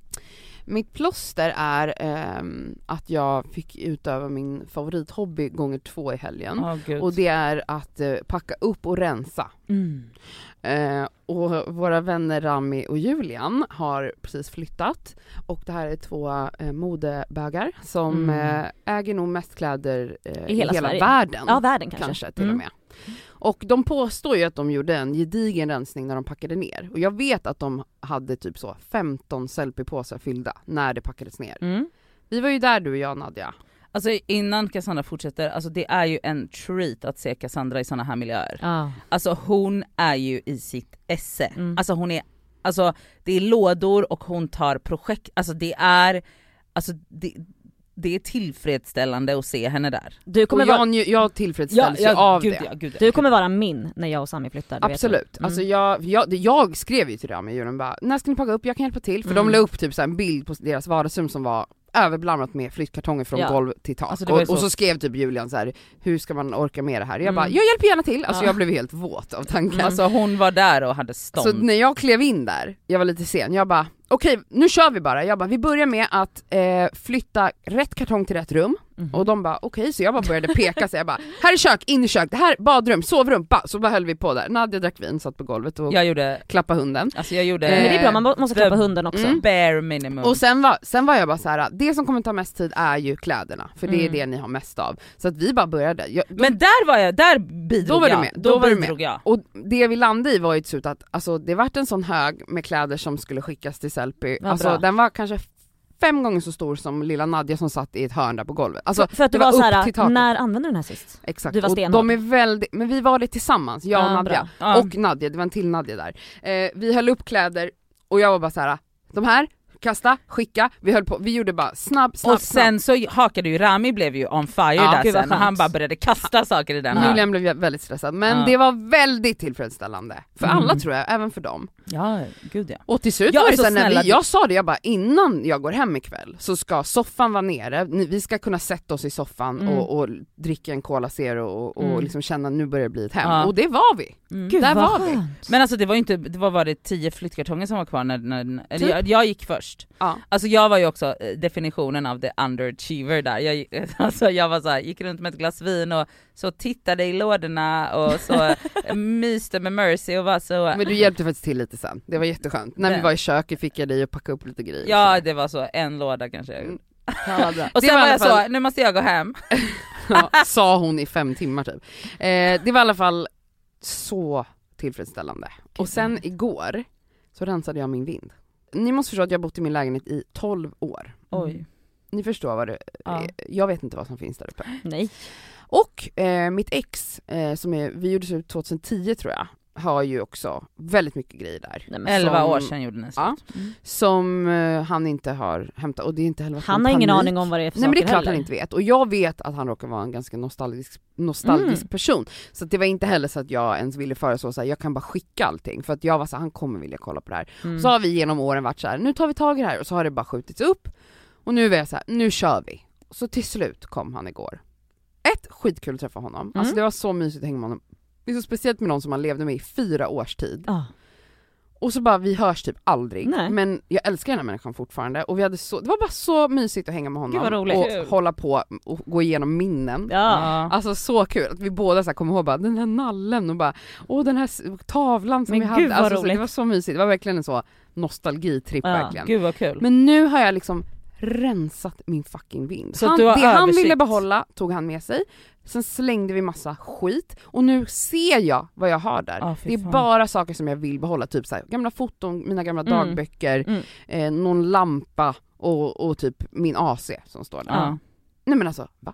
Mitt plåster är ehm, att jag fick utöva min favorithobby gånger två i helgen. Oh, gud. Och det är att eh, packa upp och rensa. Mm. Eh, och våra vänner Rami och Julian har precis flyttat. Och det här är två eh, modebögar som Mm. eh, äger nog mest kläder eh, I hela Sverige. världen. Ja, världen kanske. kanske till Mm. och med. Och de påstår ju att de gjorde en gedigen rensning när de packade ner. Och jag vet att de hade typ så femton selfie-påsar fyllda när det packades ner. Mm. Vi var ju där du och jag, Nadja. Alltså innan Cassandra fortsätter, alltså det är ju en treat att se Cassandra i såna här miljöer. Ja. Alltså hon är ju i sitt esse. Mm. Alltså hon är, alltså det är lådor och hon tar projekt, alltså det är, alltså det, det är tillfredsställande att se henne där. Du Och kommer, vara, jag, nju- jag tillfredsställs ju av gud, det. ja, gud, ja. du kommer vara min när jag och Sami flyttar. det vet Absolut. du. Mm. Alltså jag, jag, jag skrev ju till dem i julen bara, när ska ni packa upp? Jag kan hjälpa till. För Mm. de la upp typ så här en bild på deras vardagsrum som var överblandat med flyttkartonger från Ja. golv till tak. Alltså det var ju och, och så- så skrev typ Julian så här: hur ska man orka med det här? Jag Mm. bara, jag hjälper gärna till. Alltså Ja. jag blev helt våt av tanken. Alltså hon var där och hade stånd. Så när jag klev in där, jag var lite sen, jag bara okej, nu kör vi bara. Jag bara, vi börjar med att eh, flytta rätt kartong till rätt rum. Mhm. Och de bara okej, så jag bara började peka, så jag bara, här är kök, in i kök, det här badrum, sovrum, ba. Så bara höll vi på där. Nadja drack vin, satt på golvet och jag gjorde, klappade hunden. alltså jag gjorde Men det är bra, man må- måste klappa the- hunden också. Mm. bare minimum. Och sen var, sen var jag bara så här: det som kommer ta mest tid är ju kläderna, för det är Mm. det ni har mest av. Så att vi bara började. Jag, de, Men där var jag, där bidrog Då var du jag. med, Då, då var du med. bidrog jag. och det vi landade i var ju till slut att alltså, det vart en sån hög med kläder som skulle skickas till Sellpy. Vad Alltså bra. den var kanske fem gånger så stor som lilla Nadja som satt i ett hörn där på golvet. Alltså, för att du det var, var så upp här, till taket. när använde du den här sist? Exakt. Du var och stenhård. de är väldigt, men vi var det tillsammans, jag och Ja, Nadja. bra. Ja. Och Nadja, det var en till Nadja där. Eh, vi höll upp kläder och jag var bara så här: de här, kasta, skicka, vi höll på, vi gjorde bara snabb, snabb, Och sen så hakade ju Rami, blev ju on fire Ja, där gud vad sen, och han skönt. bara började kasta saker i den snabb. här. Julian blev väldigt stressad, men Ja. det var väldigt tillfredsställande. För Mm. alla tror jag, även för dem. Ja, gud ja. Och till slut Jag var är det så sen när snälla, vi, jag sa det, jag bara, innan jag går hem ikväll så ska soffan vara nere, Ni- vi ska kunna sätta oss i soffan Mm. och, och dricka en Cola Zero och, och Mm. liksom känna nu börjar det bli ett hem. Ja. Och det var vi. Mm. Gud Där vad var vi. skönt. Men alltså det var ju inte, det var, var det tio flyttkartonger som var kvar när, när eller Typ. jag, jag gick först. Ja. Alltså jag var ju också eh, definitionen av the underachiever där. Jag, gick- alltså jag var så här, gick runt med ett glas vin och så tittade i lådorna och så myste med Mercy och var så... Men du hjälpte faktiskt till lite sen, det var jätteskönt. När vi Det- var i köket fick jag dig att packa upp lite grejer. Ja, det var så en låda kanske. Mm. Ja, bra. Och Det sen var i alla jag fall- så, nu måste jag gå hem. Ja, sa hon i fem timmar typ. Eh, det var i alla fall så tillfredsställande. Och sen igår så rensade jag min vind. Ni måste förstå att jag har bott i min lägenhet i tolv år. Oj. Ni förstår vad det Ja. eh, jag vet inte vad som finns där uppe. Nej. Och eh, mitt ex, eh, som är, vi gjorde slut tjugohundratio tror jag, har ju också väldigt mycket grejer där. Nej, men elva som- år sedan gjorde ni slut. Ja. Mm. Som eh, han inte har hämtat, och det är inte heller Han har ingen aning om vad det är för Nej men det är saker klart heller. han inte vet, och jag vet att han råkar vara en ganska nostalgisk, nostalgisk Mm. person. Så att det var inte heller så att jag ens ville föreslå så här, jag kan bara skicka allting, för att jag var så här, han kommer vilja kolla på det här. Mm. Så har vi genom åren varit så här, nu tar vi tag i det här, och så har det bara skjutits upp. Och nu är jag så här, nu kör vi. Så till slut kom han igår. Ett, skitkul att träffa honom. Mm. Alltså det var så mysigt att hänga med honom. Det är så speciellt med någon som man levde med i fyra års tid. Ja. Och så bara, vi hörs typ aldrig. Nej. Men jag älskar den här människan fortfarande. Och vi hade så, det var bara så mysigt att hänga med honom. Gud, vad roligt. Och Kul. hålla på och gå igenom minnen. Ja. Alltså så kul att vi båda så här kommer ihåg bara, den här nallen och bara, åh den här s- tavlan som Men vi gud, hade. vad Alltså, så, roligt. det var så mysigt, det var verkligen en så nostalgitripp Ja, verkligen. Gud vad kul. Men nu har jag liksom rensat min fucking vind. Så han, du har det han översikt. ville behålla tog han med sig. Sen slängde vi massa skit och nu ser jag vad jag har där. Ah, fy det är fan. bara saker som jag vill behålla, typ så här, gamla foton, mina gamla Mm. dagböcker, Mm. eh, någon lampa och, och typ min A C som står där. Ja. Nej men alltså, va?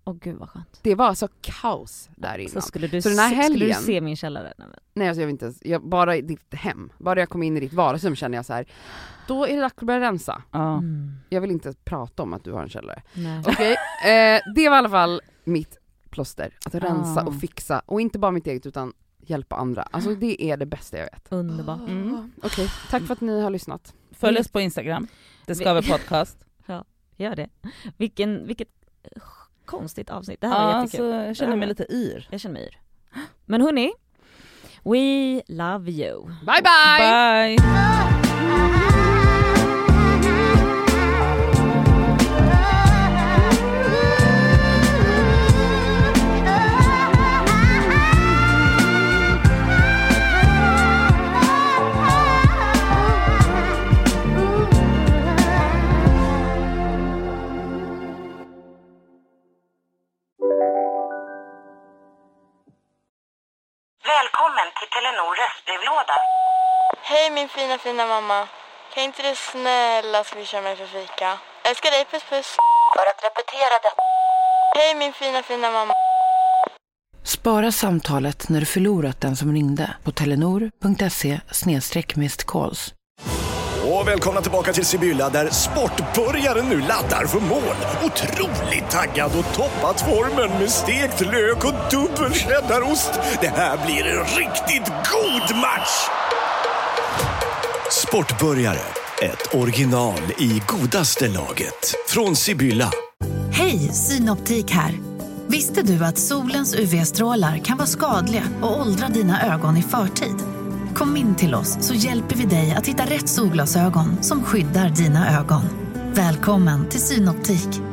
Åh gud vad skönt. Det var alltså kaos där innan. Så skulle du, så den här se, helgen, skulle du se min källare? Nej, men. nej alltså jag vet inte ens, jag, bara i ditt hem, bara jag kom in i ditt vardagsrum känner jag så här. Då är det dags att börja rensa. Ja. Mm. Jag vill inte prata om att du har en källare. Nej. Okej, eh, det var i alla fall mitt plåster. Att rensa Ah. och fixa. Och inte bara mitt eget utan hjälpa andra. Alltså det är det bästa jag vet. Underbart. Mm. Okej, tack för att ni har lyssnat. Följ oss på Instagram. Det ska vara podcast. Gör det. Vilken, vilket konstigt avsnitt. Det här var Ja, jättekul. så jag känner mig lite yr. Jag känner mig yr. Men hörni, we love you. Bye bye! Bye! Välkommen till Telenor röstbrevlåda. Hej min fina fina mamma. Kan inte du snälla swisha mig för fika? Älskar dig, puss puss. För att repetera det. Hej min fina fina mamma. Spara samtalet när du förlorat den som ringde på telenor.se snedstreck missed calls. Och välkomna tillbaka till Sibylla där sportbörjaren nu laddar för mål. Otroligt taggad och toppat formen med stekt lök och dubbel cheddarost. Det här blir en riktigt god match! Sportbörjare, ett original i godaste laget. Från Sibylla. Hej, Synoptik här. Visste du att solens U V-strålar kan vara skadliga och åldra dina ögon i förtid? Kom in till oss så hjälper vi dig att hitta rätt solglasögon som skyddar dina ögon. Välkommen till Synoptik.